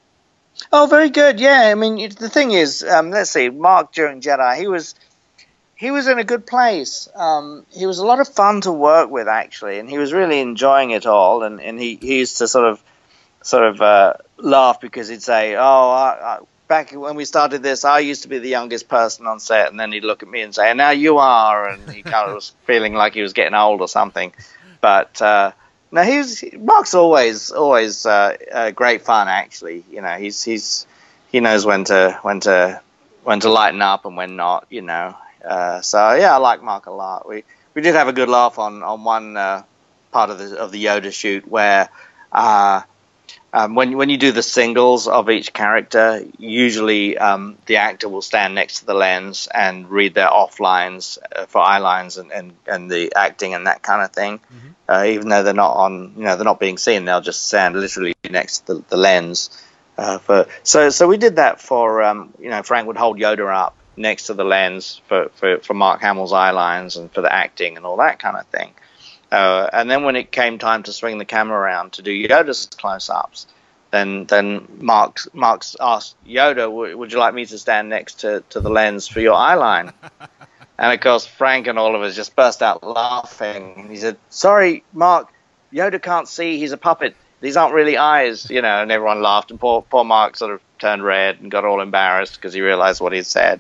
Speaker 5: Oh, very good. Yeah, I mean, the thing is, um, let's see, Mark during Jedi, he was he was in a good place. Um, he was a lot of fun to work with, actually, and he was really enjoying it all. And, and he, he used to sort of sort of uh, laugh because he'd say, "Oh, I, I, back when we started this, I used to be the youngest person on set," and then he'd look at me and say, "And now you are," and he kind of was feeling like he was getting old or something. But uh, no, he was Mark's always always uh, uh, great fun. Actually, you know, he's he's he knows when to when to when to lighten up and when not. You know, uh, so yeah, I like Mark a lot. We we did have a good laugh on on one uh, part of the of the Yoda shoot where. Uh, Um, when when you do the singles of each character, usually um, the actor will stand next to the lens and read their off lines uh, for eye lines and, and, and the acting and that kind of thing. Mm-hmm. Uh, even though they're not on, you know, they're not being seen, they'll just stand literally next to the, the lens. Uh, for so so we did that for um, you know, Frank would hold Yoda up next to the lens for, for, for Mark Hamill's eye lines and for the acting and all that kind of thing. Uh, and then when it came time to swing the camera around to do Yoda's close-ups, then then Mark Mark's asked Yoda, "Would you like me to stand next to, to the lens for your eye line?" And of course, Frank and all of us just burst out laughing. And he said, "Sorry, Mark, Yoda can't see. He's a puppet. These aren't really eyes," you know. And everyone laughed. And poor poor Mark sort of turned red and got all embarrassed because he realized what he'd said.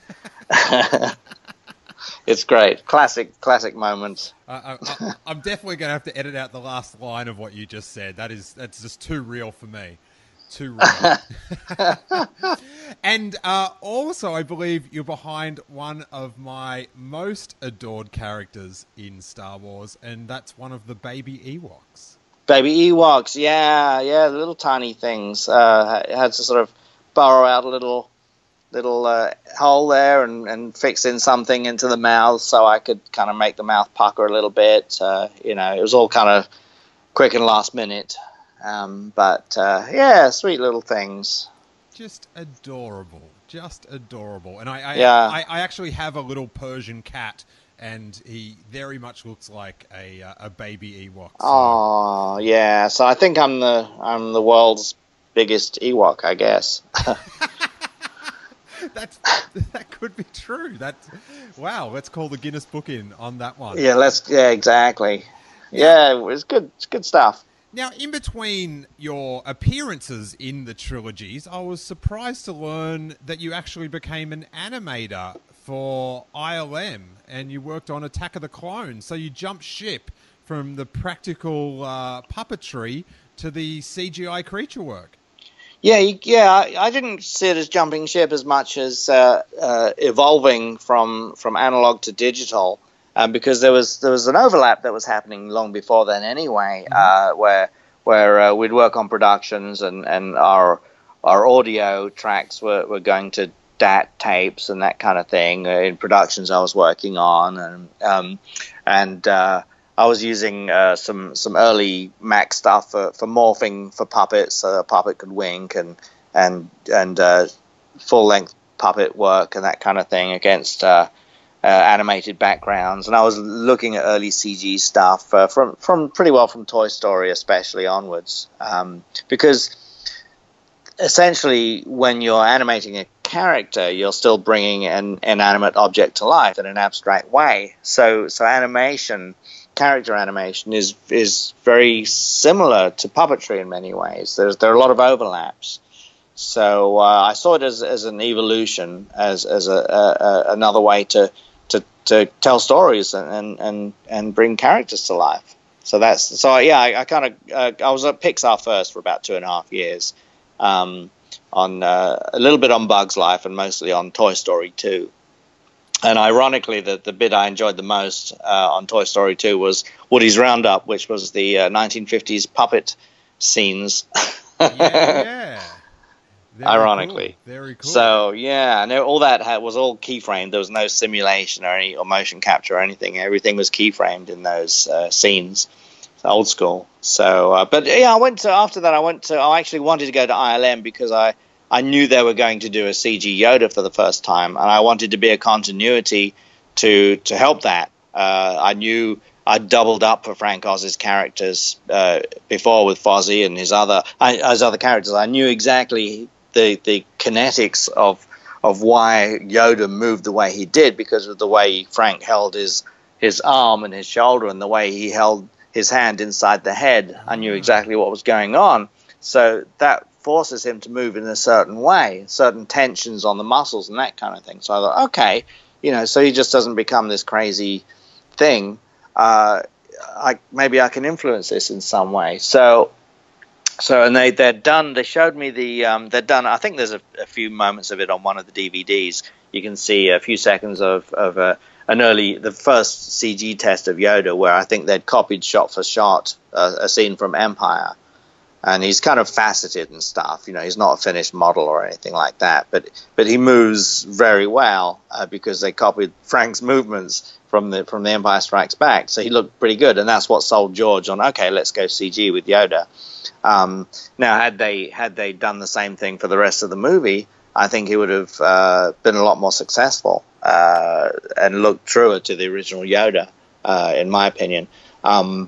Speaker 5: It's great. Classic, classic moments.
Speaker 4: Uh, I, I'm definitely going to have to edit out the last line of what you just said. That is, that's just too real for me. Too real. And uh, also, I believe you're behind one of my most adored characters in Star Wars, and that's one of the baby Ewoks.
Speaker 5: Baby Ewoks, yeah, yeah, the little tiny things. Uh, had to sort of burrow out a little... little uh, hole there and, and fix in something into the mouth so I could kind of make the mouth pucker a little bit. Uh, you know, it was all kind of quick and last minute. Um, but, uh, yeah, sweet little things.
Speaker 4: Just adorable. Just adorable. And I, I,
Speaker 5: yeah.
Speaker 4: I, I actually have a little Persian cat, and he very much looks like a a baby Ewok. So.
Speaker 5: Oh, yeah. So I think I'm the I'm the world's biggest Ewok, I guess.
Speaker 4: That's, that could be true. That, wow, let's call the Guinness Book in on that one.
Speaker 5: Yeah, let's. Yeah, exactly. Yeah, yeah, it was good. It's good stuff.
Speaker 4: Now, in between your appearances in the trilogies, I was surprised to learn that you actually became an animator for I L M, and you worked on Attack of the Clones. So you jumped ship from the practical uh, puppetry to the C G I creature work.
Speaker 5: Yeah, yeah. I, I didn't see it as jumping ship as much as uh, uh, evolving from from analog to digital, um, because there was there was an overlap that was happening long before then anyway, mm-hmm. uh, where where uh, we'd work on productions and, and our our audio tracks were, were going to D A T tapes and that kind of thing. Uh, in productions I was working on, and um, and uh, I was using uh, some some early Mac stuff for, for morphing for puppets, so a puppet could wink, and and and uh, full length puppet work and that kind of thing against uh, uh, animated backgrounds. And I was looking at early C G stuff uh, from from pretty well from Toy Story especially onwards, um, because essentially when you're animating a character, you're still bringing an inanimate object to life in an abstract way. So so animation. Character animation is is very similar to puppetry in many ways. There's there are a lot of overlaps, So uh, I saw it as as an evolution, as as a, a, a another way to to to tell stories and and and bring characters to life. So that's so yeah. I, I kind of uh, I was at Pixar first for about two and a half years, um, on uh, a little bit on Bugs Life and mostly on Toy Story two. And ironically, the the bit I enjoyed the most uh, on Toy Story two was Woody's Roundup, which was the uh, nineteen fifties puppet scenes.
Speaker 4: yeah. yeah. Very
Speaker 5: Ironically,
Speaker 4: cool. Very cool.
Speaker 5: So yeah, and all that had, was all keyframed. There was no simulation or any or motion capture or anything. Everything was keyframed in those uh, scenes. It's old school. So, uh, but yeah, I went to after that. I went to. I actually wanted to go to I L M because I I knew they were going to do a C G Yoda for the first time, and I wanted to be a continuity to to help that. Uh, I knew I doubled up for Frank Oz's characters uh, before with Fozzie and his other his other characters. I knew exactly the the kinetics of of why Yoda moved the way he did because of the way Frank held his his arm and his shoulder and the way he held his hand inside the head. I knew exactly what was going on. So that forces him to move in a certain way, certain tensions on the muscles and that kind of thing. So I thought, okay, you know, so he just doesn't become this crazy thing. Uh, I maybe I can influence this in some way. So So and they they're done. They showed me the um, they're done. I think there's a, a few moments of it on one of the D V Ds. You can see a few seconds of of uh, an early the first C G test of Yoda, where I think they'd copied shot for shot uh, a scene from Empire, and he's kind of faceted and stuff. You know, he's not a finished model or anything like that, but but he moves very well uh, because they copied Frank's movements from the from the Empire Strikes Back. So he looked pretty good, and that's what sold George on. Okay, let's go C G with Yoda. Um, now, had they had they done the same thing for the rest of the movie, I think he would have uh, been a lot more successful uh, and looked truer to the original Yoda, uh, in my opinion. Um,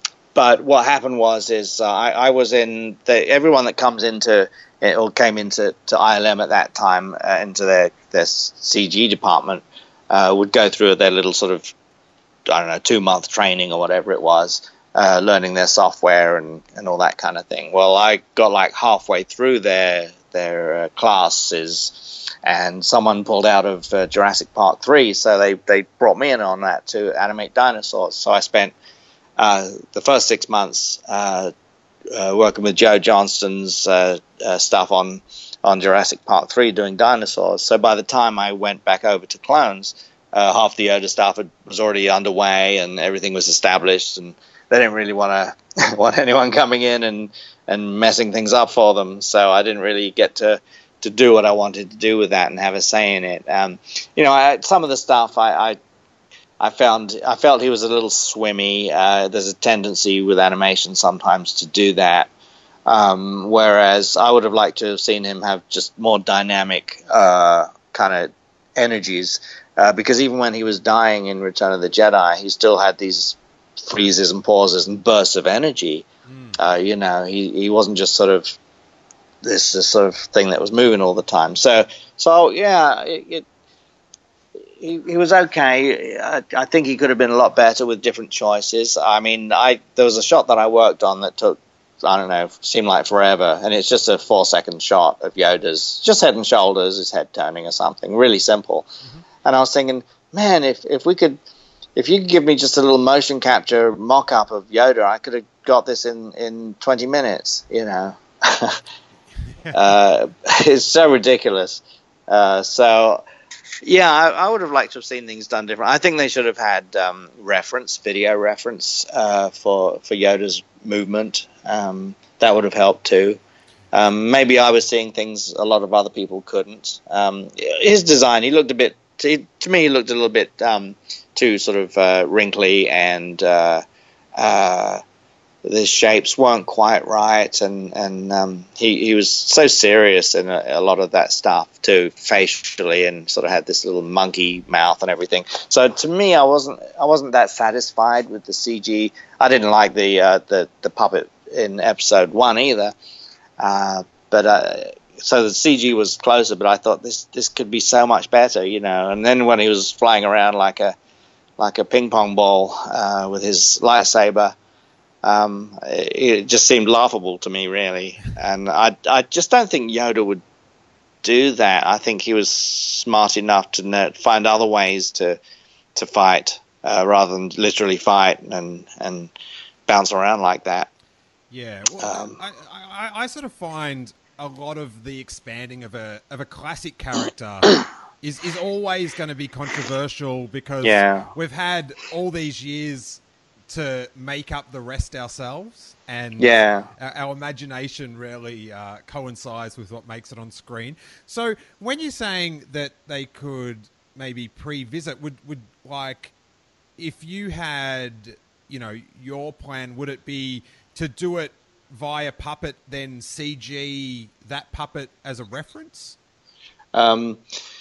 Speaker 5: but what happened was, is uh, I, I was in the, everyone that comes into or came into to I L M at that time uh, into their their C G department uh, would go through their little sort of I don't know two month training or whatever it was. Uh, learning their software and, and all that kind of thing. Well, I got like halfway through their their uh, classes, and someone pulled out of uh, Jurassic Park three, so they, they brought me in on that to animate dinosaurs. So I spent uh, the first six months uh, uh, working with Joe Johnston's uh, uh, stuff on, on Jurassic Park three doing dinosaurs. So by the time I went back over to Clones, uh, half the Yoda stuff had, was already underway and everything was established, and they didn't really want to want anyone coming in and, and messing things up for them. So I didn't really get to, to do what I wanted to do with that and have a say in it. Um, you know, I, some of the stuff I, I I found I felt he was a little swimmy. Uh, there's a tendency with animation sometimes to do that. Um, whereas I would have liked to have seen him have just more dynamic uh, kind of energies. Uh, because even when he was dying in Return of the Jedi, he still had these freezes and pauses and bursts of energy. Mm. Uh, you know, he, he wasn't just sort of this, this sort of thing that was moving all the time. So, so yeah, it, it he, he was okay. I, I think he could have been a lot better with different choices. I mean, I there was a shot that I worked on that took, I don't know, seemed like forever, and it's just a four-second shot of Yoda's, just head and shoulders, his head turning or something, really simple. Mm-hmm. And I was thinking, man, if if we could, if you could give me just a little motion capture mock-up of Yoda, I could have got this in, in twenty minutes, you know. uh, it's so ridiculous. Uh, so, yeah, I, I would have liked to have seen things done different. I think they should have had um, reference, video reference uh, for, for Yoda's movement. Um, that would have helped too. Um, maybe I was seeing things a lot of other people couldn't. Um, his design, he looked a bit, to, to me, he looked a little bit um, too sort of uh, wrinkly, and uh, uh, the shapes weren't quite right, and, and um, he, he was so serious in a, a lot of that stuff too, facially, and sort of had this little monkey mouth and everything. So to me, I wasn't I wasn't that satisfied with the C G. I didn't like the uh, the, the puppet in episode one either. Uh, but uh, so the C G was closer, but I thought this this could be so much better, you know. And then when he was flying around like a like a ping pong ball uh, with his lightsaber, Um, it, it just seemed laughable to me, really. And I, I just don't think Yoda would do that. I think he was smart enough to know, find other ways to to fight uh, rather than literally fight and and bounce around like that.
Speaker 4: Yeah, well, um, I, I, I sort of find a lot of the expanding of a of a classic character is is always going to be controversial because
Speaker 5: yeah.
Speaker 4: we've had all these years to make up the rest ourselves, and
Speaker 5: yeah.
Speaker 4: our, our imagination really uh, coincides with what makes it on screen. So when you're saying that they could maybe pre-visit, would would like if you had, you know, your plan, would it be to do it via puppet, then C G that puppet as a reference?
Speaker 5: Um,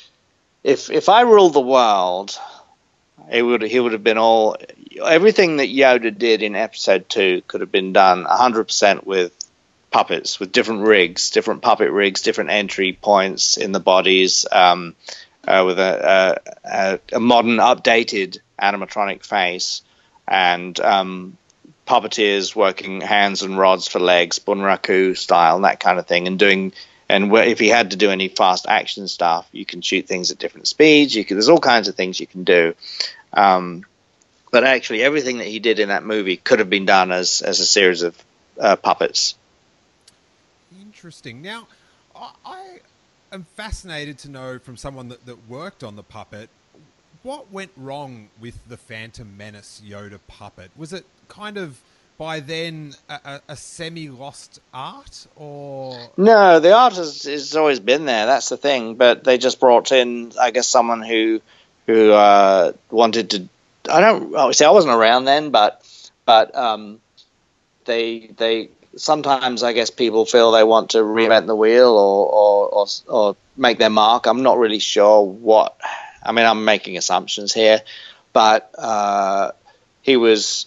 Speaker 5: if if I ruled the world, it would he would have been all everything that Yoda did in Episode Two could have been done one hundred percent with puppets, with different rigs, different puppet rigs, different entry points in the bodies, um, uh, with a, a, a modern, updated animatronic face, and um, puppeteers working hands and rods for legs, Bunraku style, and that kind of thing, and doing. And if he had to do any fast action stuff, you can shoot things at different speeds. You can, there's all kinds of things you can do. Um, but actually, everything that he did in that movie could have been done as as a series of uh, puppets.
Speaker 4: Interesting. Now, I, I am fascinated to know from someone that, that worked on the puppet, what went wrong with the Phantom Menace Yoda puppet? Was it kind of by then a, a, a semi-lost art, or
Speaker 5: no? The art has, has always been there. That's the thing. But they just brought in, I guess, someone who who uh, wanted to. I don't oh, see. I wasn't around then, but but um, they they sometimes I guess people feel they want to reinvent the wheel or or or, or make their mark. I'm not really sure what. I mean, I'm making assumptions here, but uh, he was.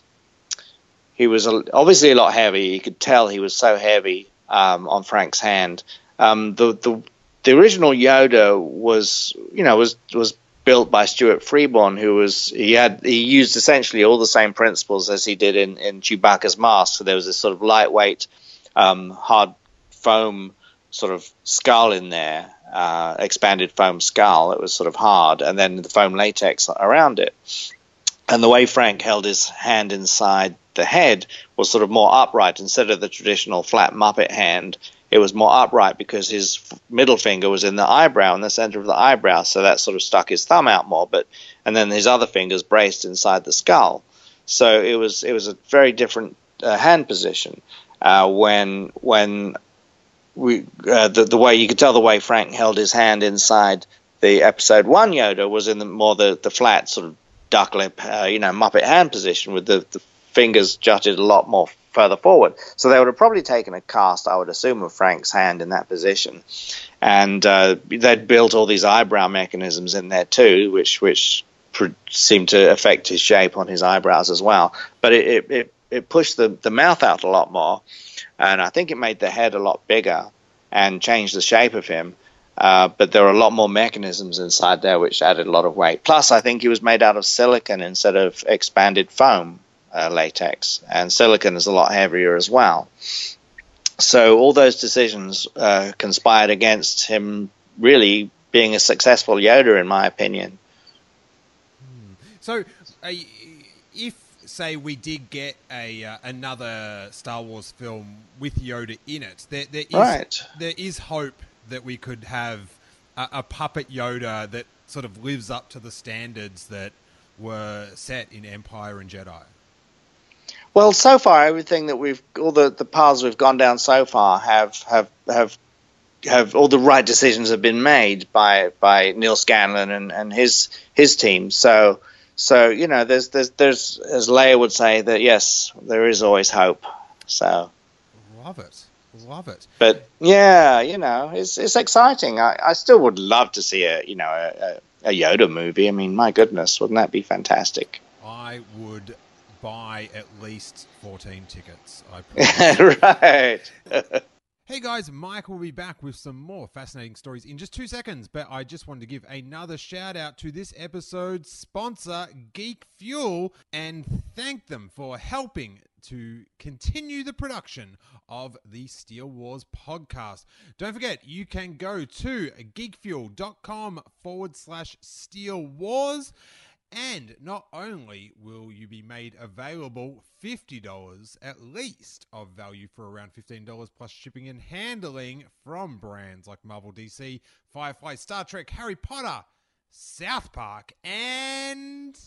Speaker 5: He was obviously a lot heavy. You could tell he was so heavy um, on Frank's hand. Um, the, the the original Yoda was, you know, was was built by Stuart Freeborn, who was he had he used essentially all the same principles as he did in, in Chewbacca's mask. So there was this sort of lightweight, um, hard foam sort of skull in there, uh, expanded foam skull. It was sort of hard, and then the foam latex around it. And the way Frank held his hand inside the head was sort of more upright. Instead of the traditional flat Muppet hand, it was more upright because his middle finger was in the eyebrow, in the center of the eyebrow, so that sort of stuck his thumb out more. But and then his other fingers braced inside the skull. So it was it was a very different uh, hand position. Uh, when when we uh, the the way you could tell the way Frank held his hand inside the Episode One Yoda was in the more the the flat sort of duck lip, uh, you know, Muppet hand position with the, the fingers jutted a lot more further forward. So they would have probably taken a cast, I would assume, of Frank's hand in that position. And uh, they'd built all these eyebrow mechanisms in there too, which which pr- seemed to affect his shape on his eyebrows as well. But it, it, it, it pushed the, the mouth out a lot more. And I think it made the head a lot bigger and changed the shape of him. Uh, but there were a lot more mechanisms inside there which added a lot of weight. Plus, I think he was made out of silicon instead of expanded foam uh, latex. And silicon is a lot heavier as well. So all those decisions uh, conspired against him really being a successful Yoda, in my opinion.
Speaker 4: So uh, if, say, we did get a uh, another Star Wars film with Yoda in it, there, there is
Speaker 5: right.
Speaker 4: there is hope that we could have a, a puppet Yoda that sort of lives up to the standards that were set in Empire and Jedi.
Speaker 5: Well, so far, everything that we've, all the, the paths we've gone down so far have, have, have, have all the right decisions have been made by, by Neil Scanlon and, and his, his team. So, so, you know, there's, there's, there's, as Leia would say, that yes, there is always hope. So.
Speaker 4: Love it. Love it.
Speaker 5: But yeah, you know, it's it's exciting. I, I still would love to see a you know a, a Yoda movie. I mean, my goodness, wouldn't that be fantastic?
Speaker 4: I would buy at least fourteen tickets. I promise.
Speaker 5: Right.
Speaker 4: Hey guys, Mike will be back with some more fascinating stories in just two seconds, but I just wanted to give another shout out to this episode's sponsor, Geek Fuel, and thank them for helping to continue the production of the Steele Wars podcast. Don't forget, you can go to geekfuel.com forward slash Steele Wars. And not only will you be made available fifty dollars at least of value for around fifteen dollars plus shipping and handling from brands like Marvel, D C, Firefly, Star Trek, Harry Potter, South Park, and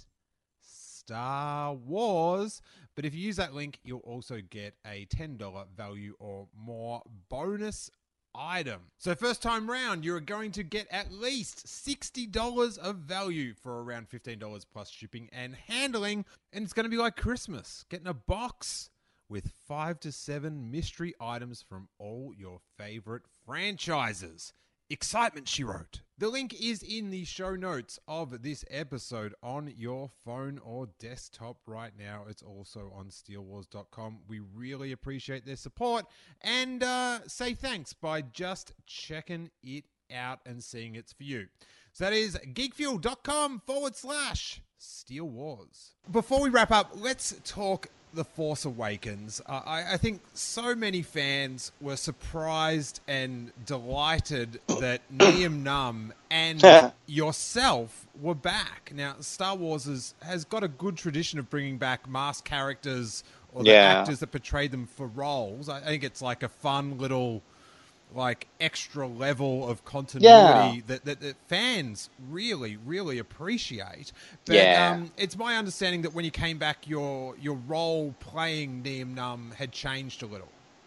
Speaker 4: Star Wars. But if you use that link, you'll also get a ten dollars value or more bonus item. So first time round, you're going to get at least sixty dollars of value for around fifteen dollars plus shipping and handling. And it's going to be like Christmas, getting a box with five to seven mystery items from all your favorite franchises. Excitement, she wrote. The link is in the show notes of this episode on your phone or desktop right now. It's also on steele wars dot com. We really appreciate their support and uh, say thanks by just checking it out and seeing it's for you. So that is geekfuel.com forward slash Steele Wars. Before we wrap up, let's talk The Force Awakens. Uh, I, I think so many fans were surprised and delighted that Liam Numb and yourself were back. Now, Star Wars is, has got a good tradition of bringing back masked characters or the
Speaker 5: yeah.
Speaker 4: actors that portray them for roles. I, I think it's like a fun little, like, extra level of continuity
Speaker 5: yeah.
Speaker 4: that, that, that fans really, really appreciate. But
Speaker 5: yeah.
Speaker 4: um, it's my understanding that when you came back, your your role playing Liam Numb had changed a little.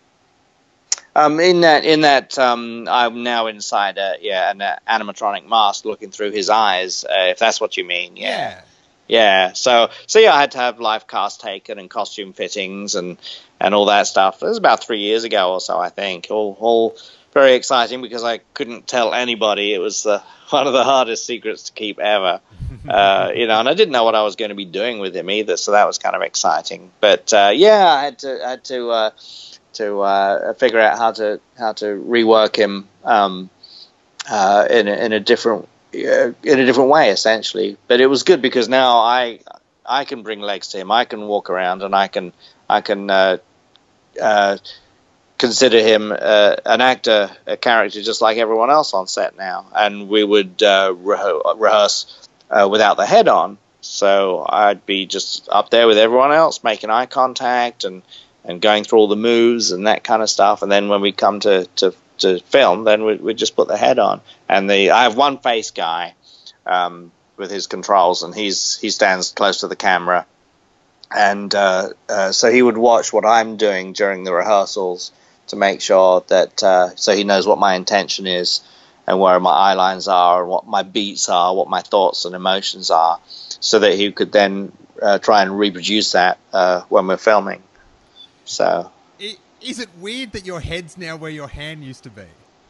Speaker 5: Um, in that, in that, um, I'm now inside a yeah an uh, animatronic mask, looking through his eyes. Uh, if that's what you mean, yeah.
Speaker 4: Yeah.
Speaker 5: Yeah, so so yeah, I had to have live cast taken and costume fittings and, and all that stuff. It was about three years ago or so, I think. All all very exciting because I couldn't tell anybody. It was uh, one of the hardest secrets to keep ever, uh, you know. And I didn't know what I was going to be doing with him either, so that was kind of exciting. But uh, yeah, I had to I had to uh, to uh, figure out how to how to rework him um, uh, in a, in a different. Uh, in a different way, essentially. But it was good because now I I can bring legs to him. I can walk around and I can I can uh, uh, consider him uh, an actor, a character just like everyone else on set now. And we would uh, rehe- rehearse uh, without the head on. So I'd be just up there with everyone else, making eye contact and, and going through all the moves and that kind of stuff. And then when we come to, to to film, then we we just put the head on. And the I have one face guy um, with his controls, and he's he stands close to the camera, and uh, uh, so he would watch what I'm doing during the rehearsals to make sure that uh, so he knows what my intention is and where my eye lines are, and what my beats are, what my thoughts and emotions are, so that he could then uh, try and reproduce that uh, when we're filming. So.
Speaker 4: Is it weird that your head's now where your hand used to be?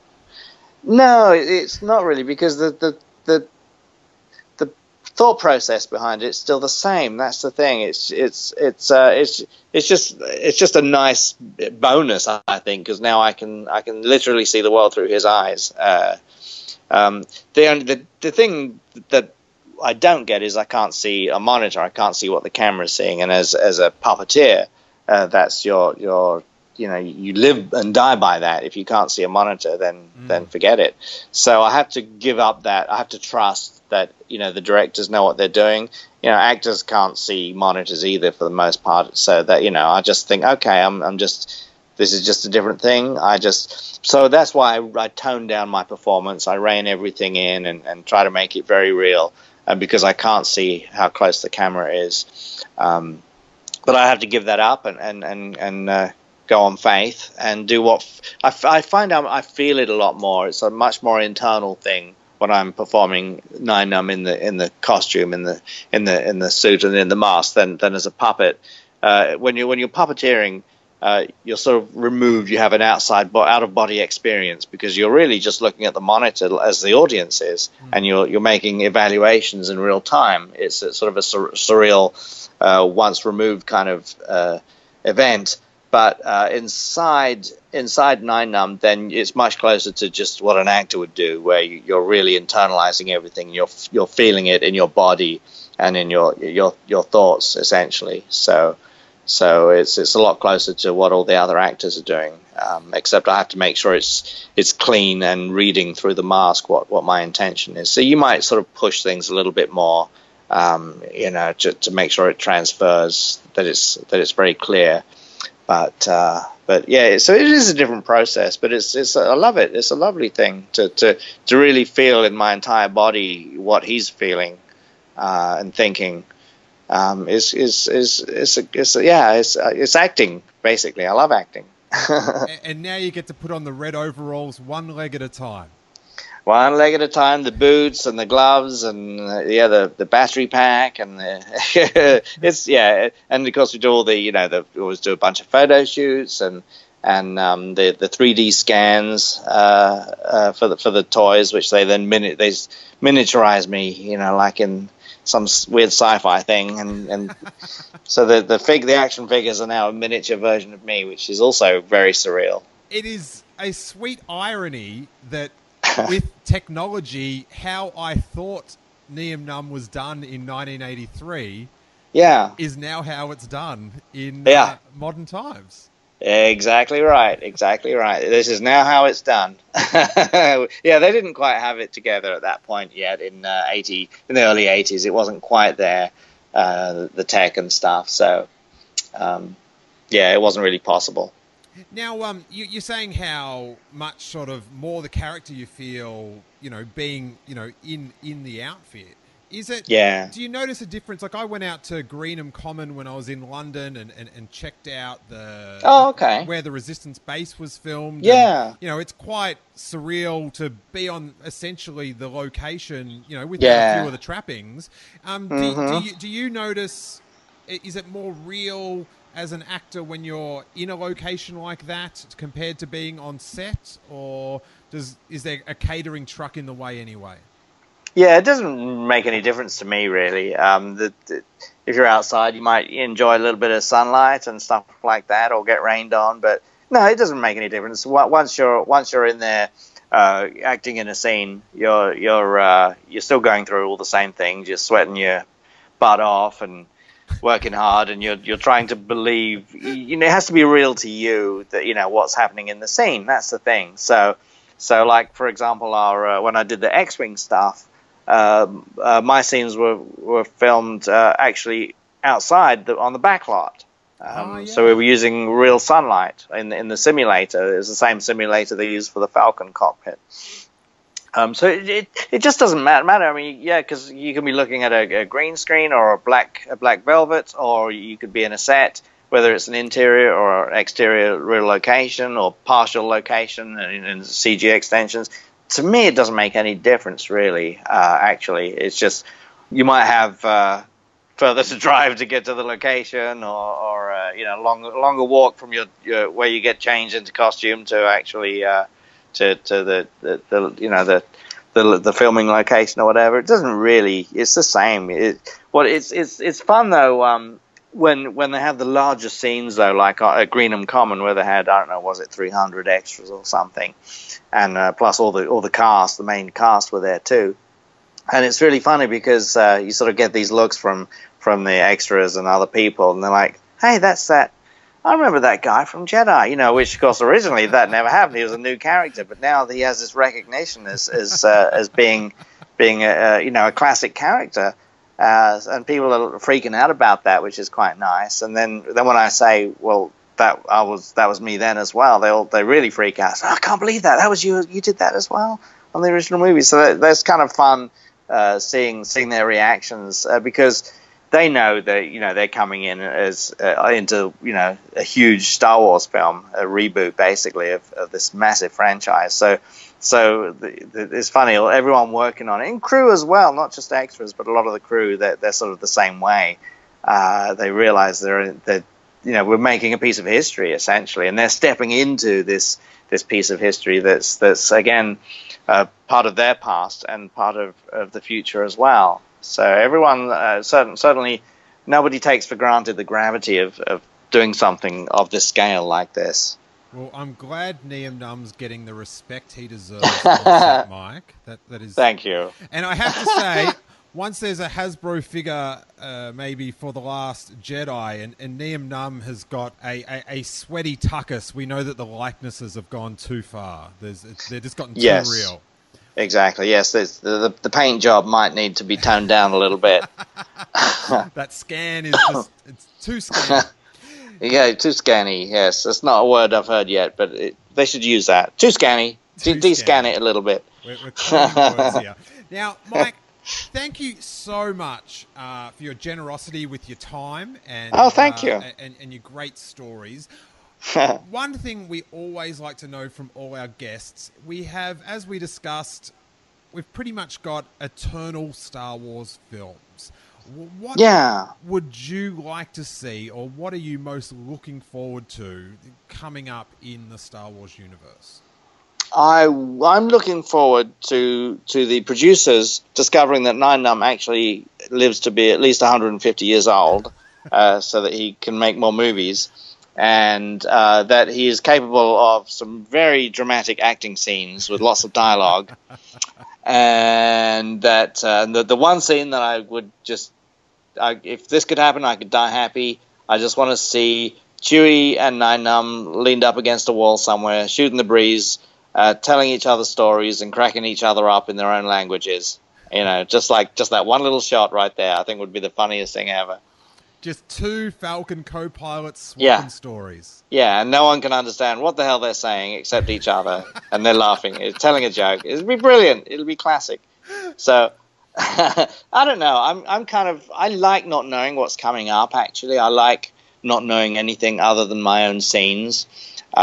Speaker 5: No, it's not really, because the the the, the thought process behind it's still the same. That's the thing. It's it's it's uh, it's it's just it's just a nice bonus, I think, because now I can I can literally see the world through his eyes. Uh, um, the only the the thing that I don't get is I can't see a monitor. I can't see what the camera's seeing, and as as a puppeteer, uh, that's your your you know, you live and die by that. If you can't see a monitor, then mm. then forget it. So I have to give up that. I have to trust that, you know, the directors know what they're doing. You know, actors can't see monitors either for the most part. So that, you know, I just think, okay, I'm I'm just, this is just a different thing. I just, so that's why I, I tone down my performance. I rein everything in and, and try to make it very real, uh, because I can't see how close the camera is. Um, but I have to give that up and, and, and, and uh, go on faith and do what f- I, f- I find out. I feel it a lot more. It's a much more internal thing when I'm performing Nien Nunb in the in the costume, in the in the in the suit and in the mask than than as a puppet. Uh, when you when you're puppeteering, uh, you're sort of removed. You have an outside bo- out of body experience because you're really just looking at the monitor as the audience is, mm. and you're you're making evaluations in real time. It's a, sort of a sur- surreal, uh, once removed kind of uh, event. But uh, inside inside Nine Numb, then it's much closer to just what an actor would do, where you, you're really internalizing everything. You're you're feeling it in your body and in your your your thoughts, essentially. So so it's it's a lot closer to what all the other actors are doing. Um, except I have to make sure it's it's clean and reading through the mask what, what my intention is. So you might sort of push things a little bit more, um, you know, to, to make sure it transfers, that it's that it's very clear. But uh, but yeah, so it is a different process. But it's it's I love it. It's a lovely thing to to, to really feel in my entire body what he's feeling uh, and thinking. Um, is is is is it's yeah it's it's acting basically. I love acting.
Speaker 4: And now you get to put on the red overalls one leg at a time.
Speaker 5: One leg at a time, the boots and the gloves and uh, yeah, the, the battery pack and the it's yeah, and of course we do all the you know the we always do a bunch of photo shoots and and um, the the three D scans uh, uh, for the for the toys, which they then mini they miniaturize me, you know, like in some weird sci-fi thing, and, and so the the fig the action figures are now a miniature version of me, which is also very surreal.
Speaker 4: It is a sweet irony that with technology, how I thought Nien Nunb was done in nineteen eighty-three,
Speaker 5: yeah, is
Speaker 4: now how it's done in
Speaker 5: yeah.
Speaker 4: uh, modern times.
Speaker 5: Exactly right. Exactly right. This is now how it's done. Yeah, they didn't quite have it together at that point yet in uh, eighty in the early eighties. It wasn't quite there, uh, the tech and stuff. So, um, yeah, it wasn't really possible.
Speaker 4: Now, um, you, you're saying how much sort of more the character you feel, you know, being, you know, in in the outfit. Is it?
Speaker 5: Yeah.
Speaker 4: Do you notice a difference? Like I went out to Greenham Common when I was in London and, and, and checked out the
Speaker 5: oh okay
Speaker 4: where the Resistance base was filmed.
Speaker 5: Yeah.
Speaker 4: And, you know, it's quite surreal to be on essentially the location. You know, with
Speaker 5: yeah.
Speaker 4: a few of the trappings. Um, do,
Speaker 5: mm-hmm.
Speaker 4: do you do you notice? Is it more real as an actor when you're in a location like that compared to being on set, or does is there a catering truck in the way anyway?
Speaker 5: Yeah, it doesn't make any difference to me, really. Um, the, the, if you're outside, you might enjoy a little bit of sunlight and stuff like that, or get rained on. But no, it doesn't make any difference. Once you're once you're in there uh, acting in a scene, you're you're uh, you're still going through all the same things. You're sweating your butt off and working hard, and you're you're trying to believe. You know, it has to be real to you that you know what's happening in the scene. That's the thing. So so like for example, our uh, when I did the X-Wing stuff. Um, uh, my scenes were were filmed uh, actually outside the, on the back lot, um,
Speaker 4: oh, yeah.
Speaker 5: so we were using real sunlight in the, in the simulator. It was the same simulator they used for the Falcon cockpit. Um, so it, it it just doesn't matter. matter. I mean, yeah, because you can be looking at a, a green screen or a black a black velvet, or you could be in a set, whether it's an interior or exterior real location or partial location and, and C G extensions. To me, it doesn't make any difference, really, uh, actually. It's just you might have uh, further to drive to get to the location or, or uh, you know, long, longer walk from your, your where you get changed into costume to actually uh, to, to the, the, the, you know, the, the the filming location or whatever. It doesn't really, it's the same. It, what it's, it's, it's fun, though, um, when when they have the larger scenes, though, like at Greenham Common, where they had, I don't know, was it three hundred extras or something? And uh, plus all the all the cast, the main cast were there too. And it's really funny because uh, you sort of get these looks from, from the extras and other people, and they're like, hey, that's that, I remember that guy from Jedi, you know, which of course originally that never happened. He was a new character, but now he has this recognition as as, uh, as being being a, a, you know, a classic character. Uh, and people are freaking out about that, which is quite nice. And then, then when I say, well, that I was that was me then as well, they all they really freak out. Oh, I can't believe that that was you. You did that as well on the original movie. So that, that's kind of fun uh, seeing seeing their reactions uh, because they know that you know they're coming in as uh, into you know a huge Star Wars film, a reboot basically of, of this massive franchise. So. So the, the, it's funny, everyone working on it, and crew as well, not just extras, but a lot of the crew, they're, they're sort of the same way. Uh, they realize they're, they're, you know, we're making a piece of history essentially, and they're stepping into this this piece of history that's that's again uh, part of their past and part of, of the future as well. So everyone, uh, certain, certainly, nobody takes for granted the gravity of, of doing something of this scale like this.
Speaker 4: Well, I'm glad Neum Num's getting the respect he deserves on set, Mike. That that is.
Speaker 5: Thank you.
Speaker 4: And I have to say, once there's a Hasbro figure, uh, maybe for The Last Jedi, and, and Neum Num has got a, a, a sweaty tuckus, we know that the likenesses have gone too far. There's they're just gotten too
Speaker 5: yes.
Speaker 4: real.
Speaker 5: Exactly. Yes, the, the the paint job might need to be toned down a little bit.
Speaker 4: That scan is just it's too scan.
Speaker 5: Yeah, too scanny, yes. That's not a word I've heard yet, but it, they should use that. Too scanny.
Speaker 4: Too
Speaker 5: De-scan
Speaker 4: scanny.
Speaker 5: it a little bit.
Speaker 4: We're, we're coining words here. Now, Mike, thank you so much uh, for your generosity with your time. And,
Speaker 5: oh, thank
Speaker 4: uh,
Speaker 5: you.
Speaker 4: And, and your great stories. One thing we always like to know from all our guests, we have, as we discussed, we've pretty much got eternal Star Wars films. What
Speaker 5: yeah.
Speaker 4: would you like to see, or what are you most looking forward to coming up in the Star Wars universe?
Speaker 5: I, I'm looking forward to to the producers discovering that Nien Nunb actually lives to be at least one hundred fifty years old, uh, so that he can make more movies, and uh, that he is capable of some very dramatic acting scenes with lots of dialogue. And that uh, the the one scene that I would just, I, if this could happen, I could die happy. I just want to see Chewie and Nien Nunb leaned up against a wall somewhere, shooting the breeze, uh, telling each other stories and cracking each other up in their own languages. You know, just like just that one little shot right there, I think would be the funniest thing ever.
Speaker 4: Just two Falcon co-pilots swapping
Speaker 5: yeah.
Speaker 4: stories.
Speaker 5: Yeah, and no one can understand what the hell they're saying except each other, and they're laughing, it's telling a joke. It'll be brilliant. It'll be classic. So, I don't know. I'm I'm kind of I like not knowing what's coming up. Actually, I like not knowing anything other than my own scenes. Uh,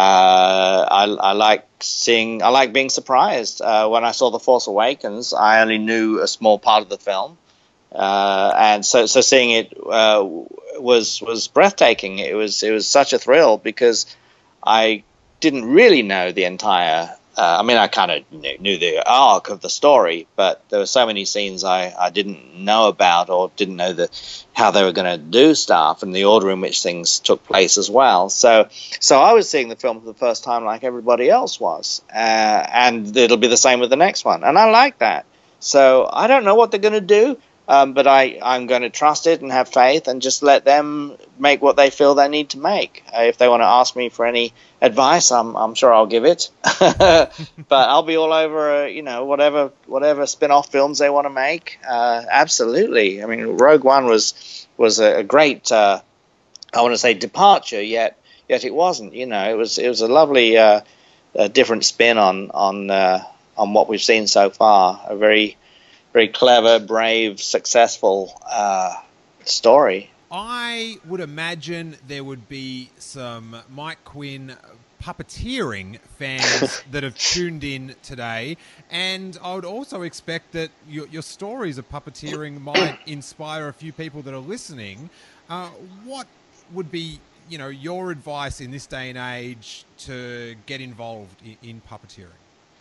Speaker 5: I I like seeing. I like being surprised. Uh, when I saw The Force Awakens, I only knew a small part of the film. Uh, and so, so seeing it uh, was was breathtaking. It was it was such a thrill because I didn't really know the entire. Uh, I mean, I kind of knew, knew the arc of the story, but there were so many scenes I, I didn't know about or didn't know the how they were going to do stuff and the order in which things took place as well. So, so I was seeing the film for the first time like everybody else was, uh, and it'll be the same with the next one, and I like that. So I don't know what they're going to do. Um, but I, I'm going to trust it and have faith and just let them make what they feel they need to make. Uh, if they want to ask me for any advice, I'm, I'm sure I'll give it. But I'll be all over, uh, you know, whatever whatever spin-off films they want to make. Uh, absolutely. I mean, Rogue One was was a, a great, uh, I want to say, departure. Yet yet it wasn't. You know, it was it was a lovely, uh, a different spin on on uh, on what we've seen so far. A very Very clever, brave, successful uh, story.
Speaker 4: I would imagine there would be some Mike Quinn puppeteering fans that have tuned in today, and I would also expect that your, your stories of puppeteering might inspire a few people that are listening. Uh, what would be, you know, your advice in this day and age to get involved in, in puppeteering?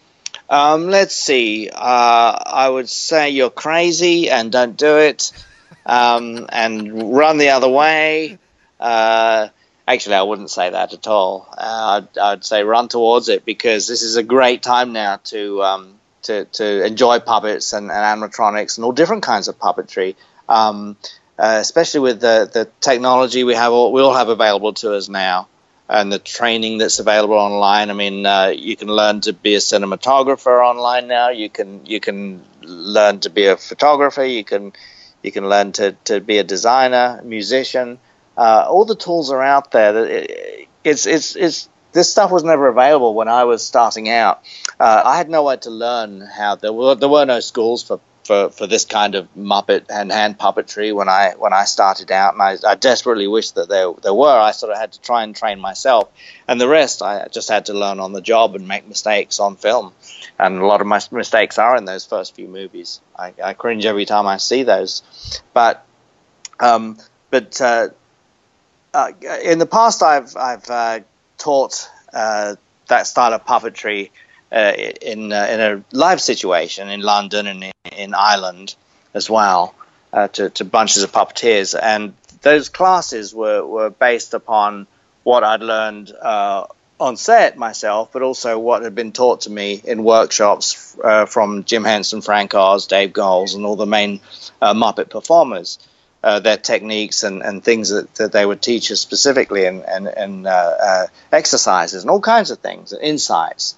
Speaker 5: Um, let's see. Uh, I would say you're crazy and don't do it, um, and run the other way. Uh, actually, I wouldn't say that at all. Uh, I'd, I'd say run towards it because this is a great time now to um, to, to enjoy puppets and, and animatronics and all different kinds of puppetry. Um, uh, especially with the, the technology we have, all, we all have available to us now. And the training that's available online. I mean, uh, you can learn to be a cinematographer online now. You can you can learn to be a photographer. You can you can learn to, to be a designer, musician. Uh, all the tools are out there. It's it's it's this stuff was never available when I was starting out. Uh, I had nowhere to learn how there were there were no schools for. For, for this kind of Muppet and hand puppetry when I when I started out, and I, I desperately wished that there there were. I sort of had to try and train myself, and the rest I just had to learn on the job and make mistakes on film. And a lot of my mistakes are in those first few movies. I, I cringe every time I see those. But um, but uh, uh, in the past, I've I've uh, taught uh, that style of puppetry. Uh, in uh, in a live situation in London and in, in Ireland as well, uh, to, to bunches of puppeteers, and those classes were, were based upon what I'd learned uh, on set myself, but also what had been taught to me in workshops uh, from Jim Henson, Frank Oz, Dave Goelz, and all the main uh, Muppet performers, uh, their techniques and, and things that, that they would teach us specifically, and, and, and uh, uh, exercises and all kinds of things, insights.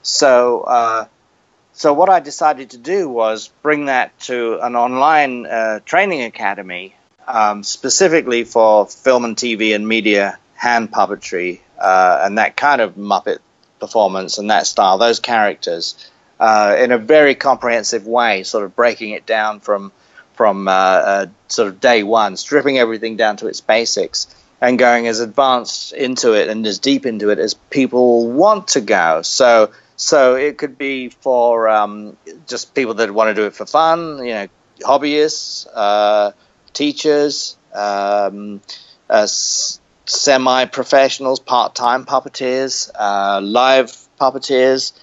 Speaker 5: So uh, so what I decided to do was bring that to an online uh, training academy, um, specifically for film and T V and media hand puppetry, uh, and that kind of Muppet performance and that style, those characters, uh, in a very comprehensive way, sort of breaking it down from from uh, uh, sort of day one, stripping everything down to its basics and going as advanced into it and as deep into it as people want to go. So so it could be for um, just people that want to do it for fun, you know, hobbyists, uh, teachers, um, uh, semi-professionals, part-time puppeteers, uh, live puppeteers,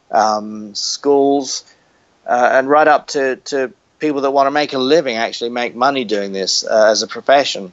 Speaker 5: um, schools, uh, and right up to, to people that want to make a living, actually make money doing this uh, as a profession.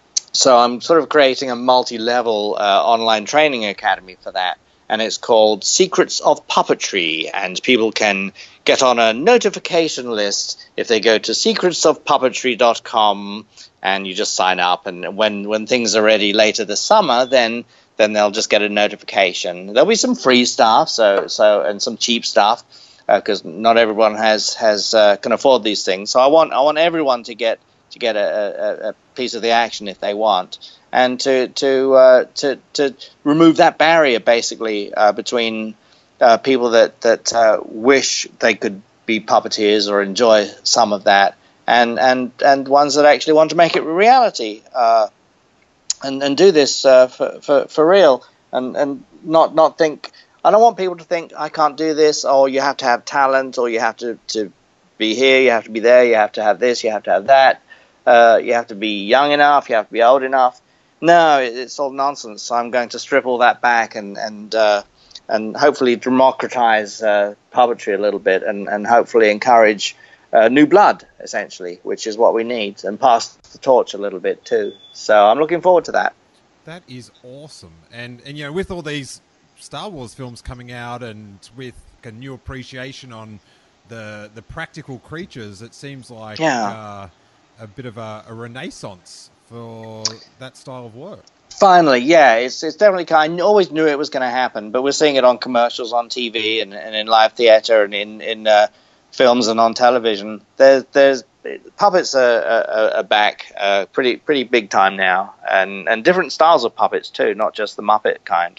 Speaker 5: So I'm sort of creating a multi-level uh, online training academy for that, and it's called Secrets of Puppetry, and people can get on a notification list if they go to secrets of puppetry dot com, and you just sign up, and when, when things are ready later this summer, then then they'll just get a notification. There'll be some free stuff, so so and some cheap stuff, because uh, not everyone has has uh, can afford these things. So I want I want everyone to get to get a, a, a piece of the action if they want, and to to uh, to to remove that barrier basically uh, between uh, people that that uh, wish they could be puppeteers or enjoy some of that, and and and ones that actually want to make it a reality, uh, and and do this uh, for, for for real, and and not not think. I don't want people to think I can't do this, or you have to have talent, or you have to, to be here, you have to be there, you have to have this, you have to have that, uh, you have to be young enough, you have to be old enough. No, it's all nonsense. So I'm going to strip all that back and and uh, and hopefully democratize uh, puppetry a little bit, and, and hopefully encourage uh, new blood, essentially, which is what we need, and pass the torch a little bit too. So I'm looking forward to that.
Speaker 4: That is awesome. And, and you know, with all these Star Wars films coming out, and with a new appreciation on the the practical creatures, it seems like
Speaker 5: yeah.
Speaker 4: uh, a bit of a, a renaissance for that style of work.
Speaker 5: Finally, yeah, it's it's definitely kind. I always knew it was going to happen, but we're seeing it on commercials on T V and, and in live theater and in in uh, films and on television. There's there's puppets are, are, are back uh, pretty pretty big time now, and and different styles of puppets too, not just the Muppet kind.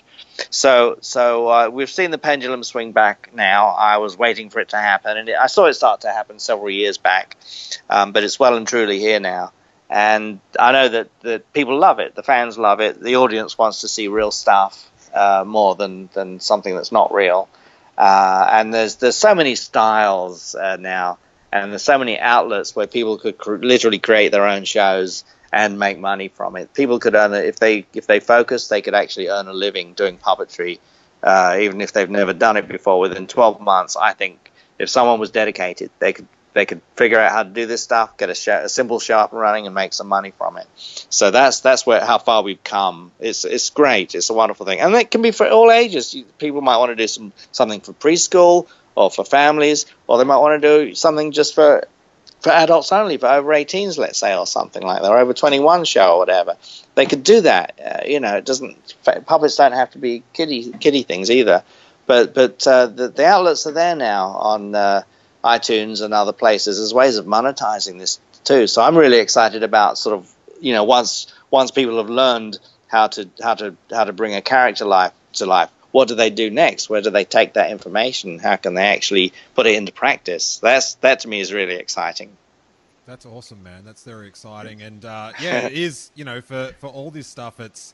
Speaker 5: So so uh, we've seen the pendulum swing back now. I was waiting for it to happen, and it, I saw it start to happen several years back, um, but it's well and truly here now. And I know that, that people love it. The fans love it. The audience wants to see real stuff uh, more than, than something that's not real. Uh, and there's there's so many styles uh, now, and there's so many outlets where people could cr- literally create their own shows and make money from it. People could earn it if they if they focus. They could actually earn a living doing puppetry, uh, even if they've never done it before. Within twelve months, I think if someone was dedicated, they could they could figure out how to do this stuff, get a, sh- a simple show up and running, and make some money from it. So that's that's where how far we've come. It's it's great. It's a wonderful thing, and it can be for all ages. You, people might want to do some something for preschool or for families, or they might want to do something just for for adults only, for over eighteens, let's say, or something like that, or over twenty-one show or whatever. They could do that. Uh, you know, it doesn't. Puppets don't have to be kiddie kiddie things either. But but uh, the, the outlets are there now on Uh, iTunes and other places as ways of monetizing this too. So I'm really excited about sort of, you know, once once people have learned how to how to how to bring a character life to life, what do they do next? Where do they take that information? How can they actually put it into practice? That's that to me is really exciting.
Speaker 4: That's awesome, man. That's very exciting. And uh, yeah, it is, you know, for, for all this stuff, it's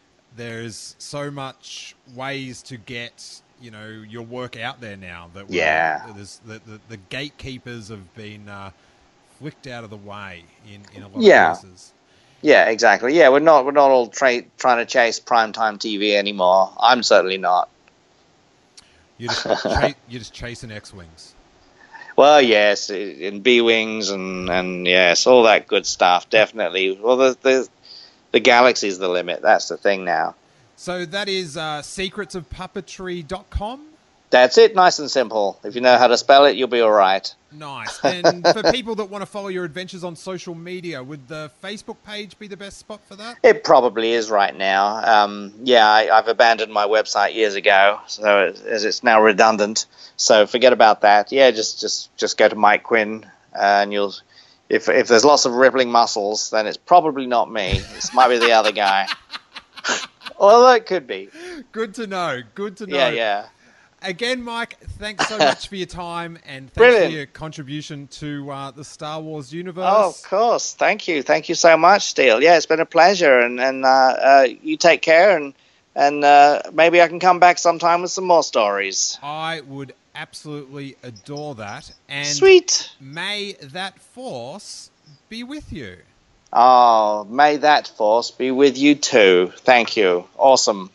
Speaker 4: there's so much ways to get, you know, your work out there now. That
Speaker 5: yeah.
Speaker 4: There's the, the, the gatekeepers have been uh, flicked out of the way in, in a lot
Speaker 5: yeah.
Speaker 4: of cases.
Speaker 5: Yeah, exactly. Yeah, we're not we're not all tra- trying to chase primetime T V anymore. I'm certainly not.
Speaker 4: You're just, cha- you're just chasing X-Wings.
Speaker 5: Well, yes, in B-Wings and, and yes, all that good stuff, definitely. Well, the, the, the galaxy's the limit. That's the thing now.
Speaker 4: So that is uh, secrets of puppetry dot com?
Speaker 5: That's it, nice and simple. If you know how to spell it, you'll be all right.
Speaker 4: Nice. And for people that want to follow your adventures on social media, would the Facebook page be the best spot for that?
Speaker 5: It probably is right now. Um, yeah, I, I've abandoned my website years ago, so it, as it's now redundant. So forget about that. Yeah, just just, just go to Mike Quinn, uh, and you'll. If if there's lots of rippling muscles, then it's probably not me. It might be the other guy. Although it could be.
Speaker 4: Good to know. Good to know.
Speaker 5: Yeah, yeah.
Speaker 4: Again, Mike, thanks so much for your time and thanks
Speaker 5: Brilliant.
Speaker 4: for your contribution to uh, the Star Wars universe.
Speaker 5: Oh, of course. Thank you. Thank you so much, Steele. Yeah, it's been a pleasure. And, and uh, uh, you take care, and, and uh, maybe I can come back sometime with some more stories.
Speaker 4: I would absolutely adore that. And
Speaker 5: Sweet.
Speaker 4: May that force be with you.
Speaker 5: Oh, may that force be with you too. Thank you. Awesome.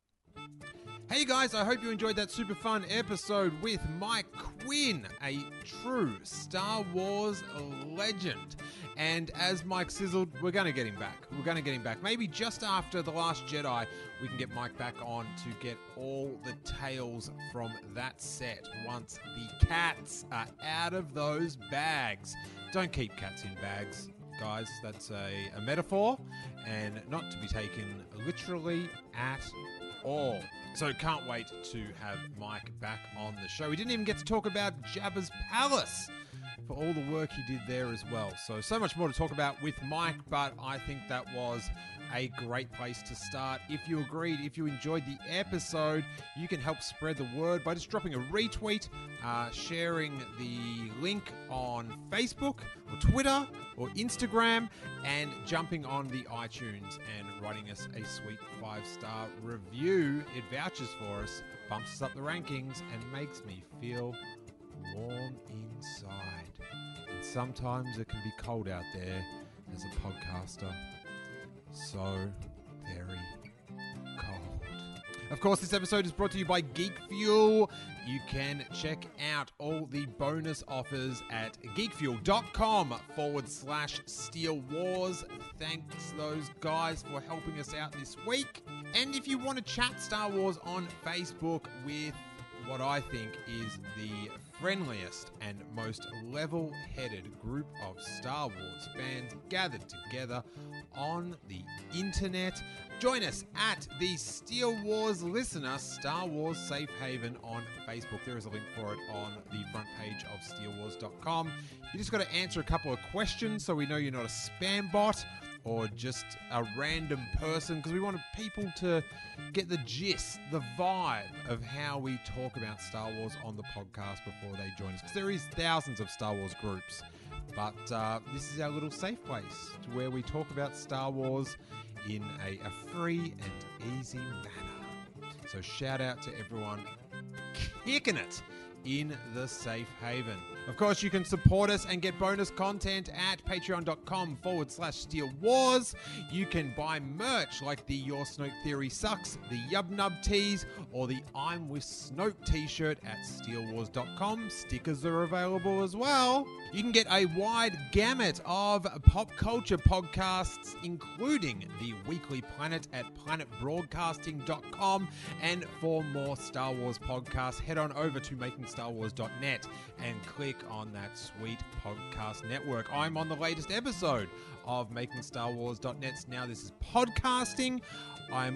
Speaker 4: Hey guys, I hope you enjoyed that super fun episode with Mike Quinn, a true Star Wars legend. And as Mike sizzled, we're going to get him back. We're going to get him back. Maybe just after The Last Jedi, we can get Mike back on to get all the tales from that set once the cats are out of those bags. Don't keep cats in bags, guys. That's a, a metaphor and not to be taken literally at all. So can't wait to have Mike back on the show. We didn't even get to talk about Jabba's Palace for all the work he did there as well. So, so much more to talk about with Mike, but I think that was a great place to start. If you agreed, if you enjoyed the episode, you can help spread the word by just dropping a retweet, uh, sharing the link on Facebook or Twitter or Instagram, and jumping on the iTunes and writing us a sweet five-star review. It vouches for us, bumps us up the rankings, and makes me feel warm inside. And sometimes it can be cold out there as a podcaster. So very cold. Of course, this episode is brought to you by Geek Fuel. You can check out all the bonus offers at geekfuel.com forward slash Steel Wars. Thanks those guys for helping us out this week. And if you want to chat Star Wars on Facebook with what I think is the friendliest and most level-headed group of Star Wars fans gathered together on the internet, join us at the Steel Wars Listener Star Wars Safe Haven on Facebook. There is a link for it on the front page of steel wars dot com. You just got to answer a couple of questions so we know you're not a spam bot or just a random person, because we want people to get the gist, the vibe of how we talk about Star Wars on the podcast before they join us. Because there is thousands of Star Wars groups, but uh, this is our little safe place to where we talk about Star Wars in a, a free and easy manner. So shout out to everyone kicking it in the safe haven. Of course, you can support us and get bonus content at patreon.com forward slash Steel Wars. You can buy merch like the Your Snoke Theory Sucks, the Yub Nub tees, or the I'm with Snoke t-shirt at steel wars dot com. Stickers are available as well. You can get a wide gamut of pop culture podcasts, including the Weekly Planet at planet broadcasting dot com. And for more Star Wars podcasts, head on over to making star wars dot net and click on that sweet podcast network. I'm on the latest episode of making star wars dot net. Now this is podcasting. I'm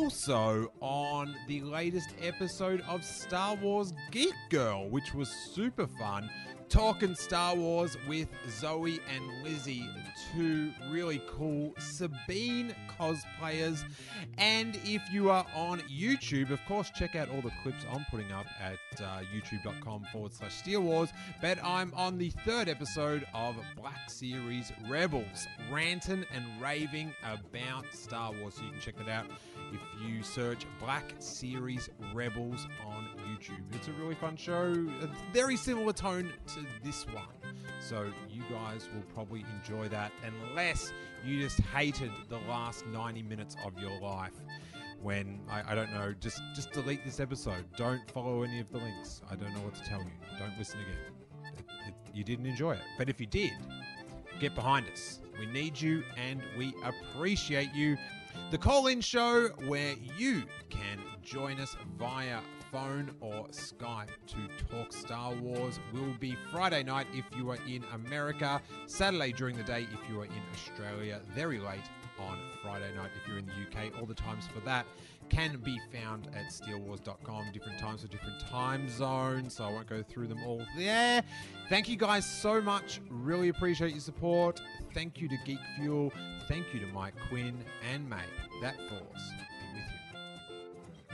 Speaker 4: also on the latest episode of Star Wars Geek Girl, which was super fun. Talking Star Wars with Zoe and Lizzie, two really cool Sabine cosplayers. And if you are on YouTube, of course, check out all the clips I'm putting up at uh, youtube.com forward slash Steel Wars. But I'm on the third episode of Black Series Rebels, ranting and raving about Star Wars. So you can check that out if you search Black Series Rebels on YouTube. It's a really fun show, a very similar tone to this one. So you guys will probably enjoy that, unless you just hated the last ninety minutes of your life. When, I, I don't know, just, just delete this episode. Don't follow any of the links. I don't know what to tell you. Don't listen again. you didn't enjoy it. But if you did, get behind us. We need you and we appreciate you. The call-in show where you can join us via phone or Skype to talk Star Wars will be Friday night if you are in America, Saturday during the day if you are in Australia, very late on Friday night if you're in the U K. All the times for that can be found at steele wars dot com. Different times for different time zones, so I won't go through them all there. Thank you guys so much. Really appreciate your support. Thank you to Geek Fuel. Thank you to Mike Quinn, and may that force be with you.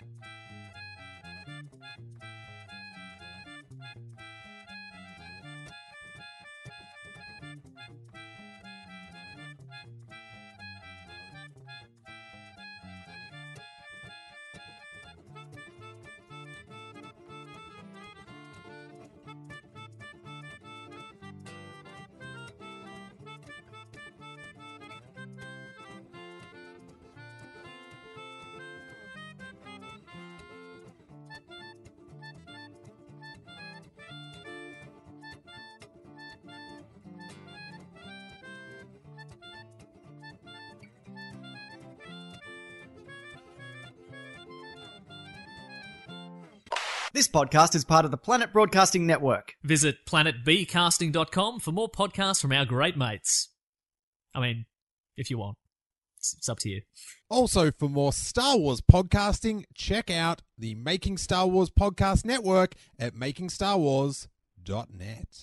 Speaker 2: This podcast is part of the Planet Broadcasting Network.
Speaker 3: Visit planet b casting dot com for more podcasts from our great mates. I mean, if you want. It's, it's up to you.
Speaker 4: Also, for more Star Wars podcasting, check out the Making Star Wars Podcast Network at making star wars dot net.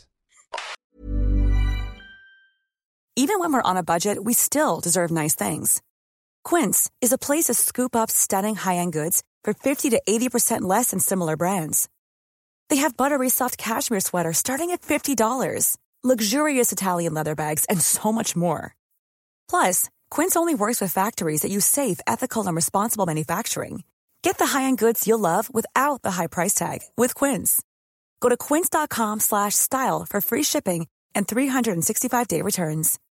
Speaker 7: Even when we're on a budget, we still deserve nice things. Quince is a place to scoop up stunning high-end goods for fifty to eighty percent less than similar brands. They have buttery soft cashmere sweaters starting at fifty dollars, luxurious Italian leather bags, and so much more. Plus, Quince only works with factories that use safe, ethical, and responsible manufacturing. Get the high-end goods you'll love without the high price tag with Quince. Go to quince dot com slash style for free shipping and three sixty-five day returns.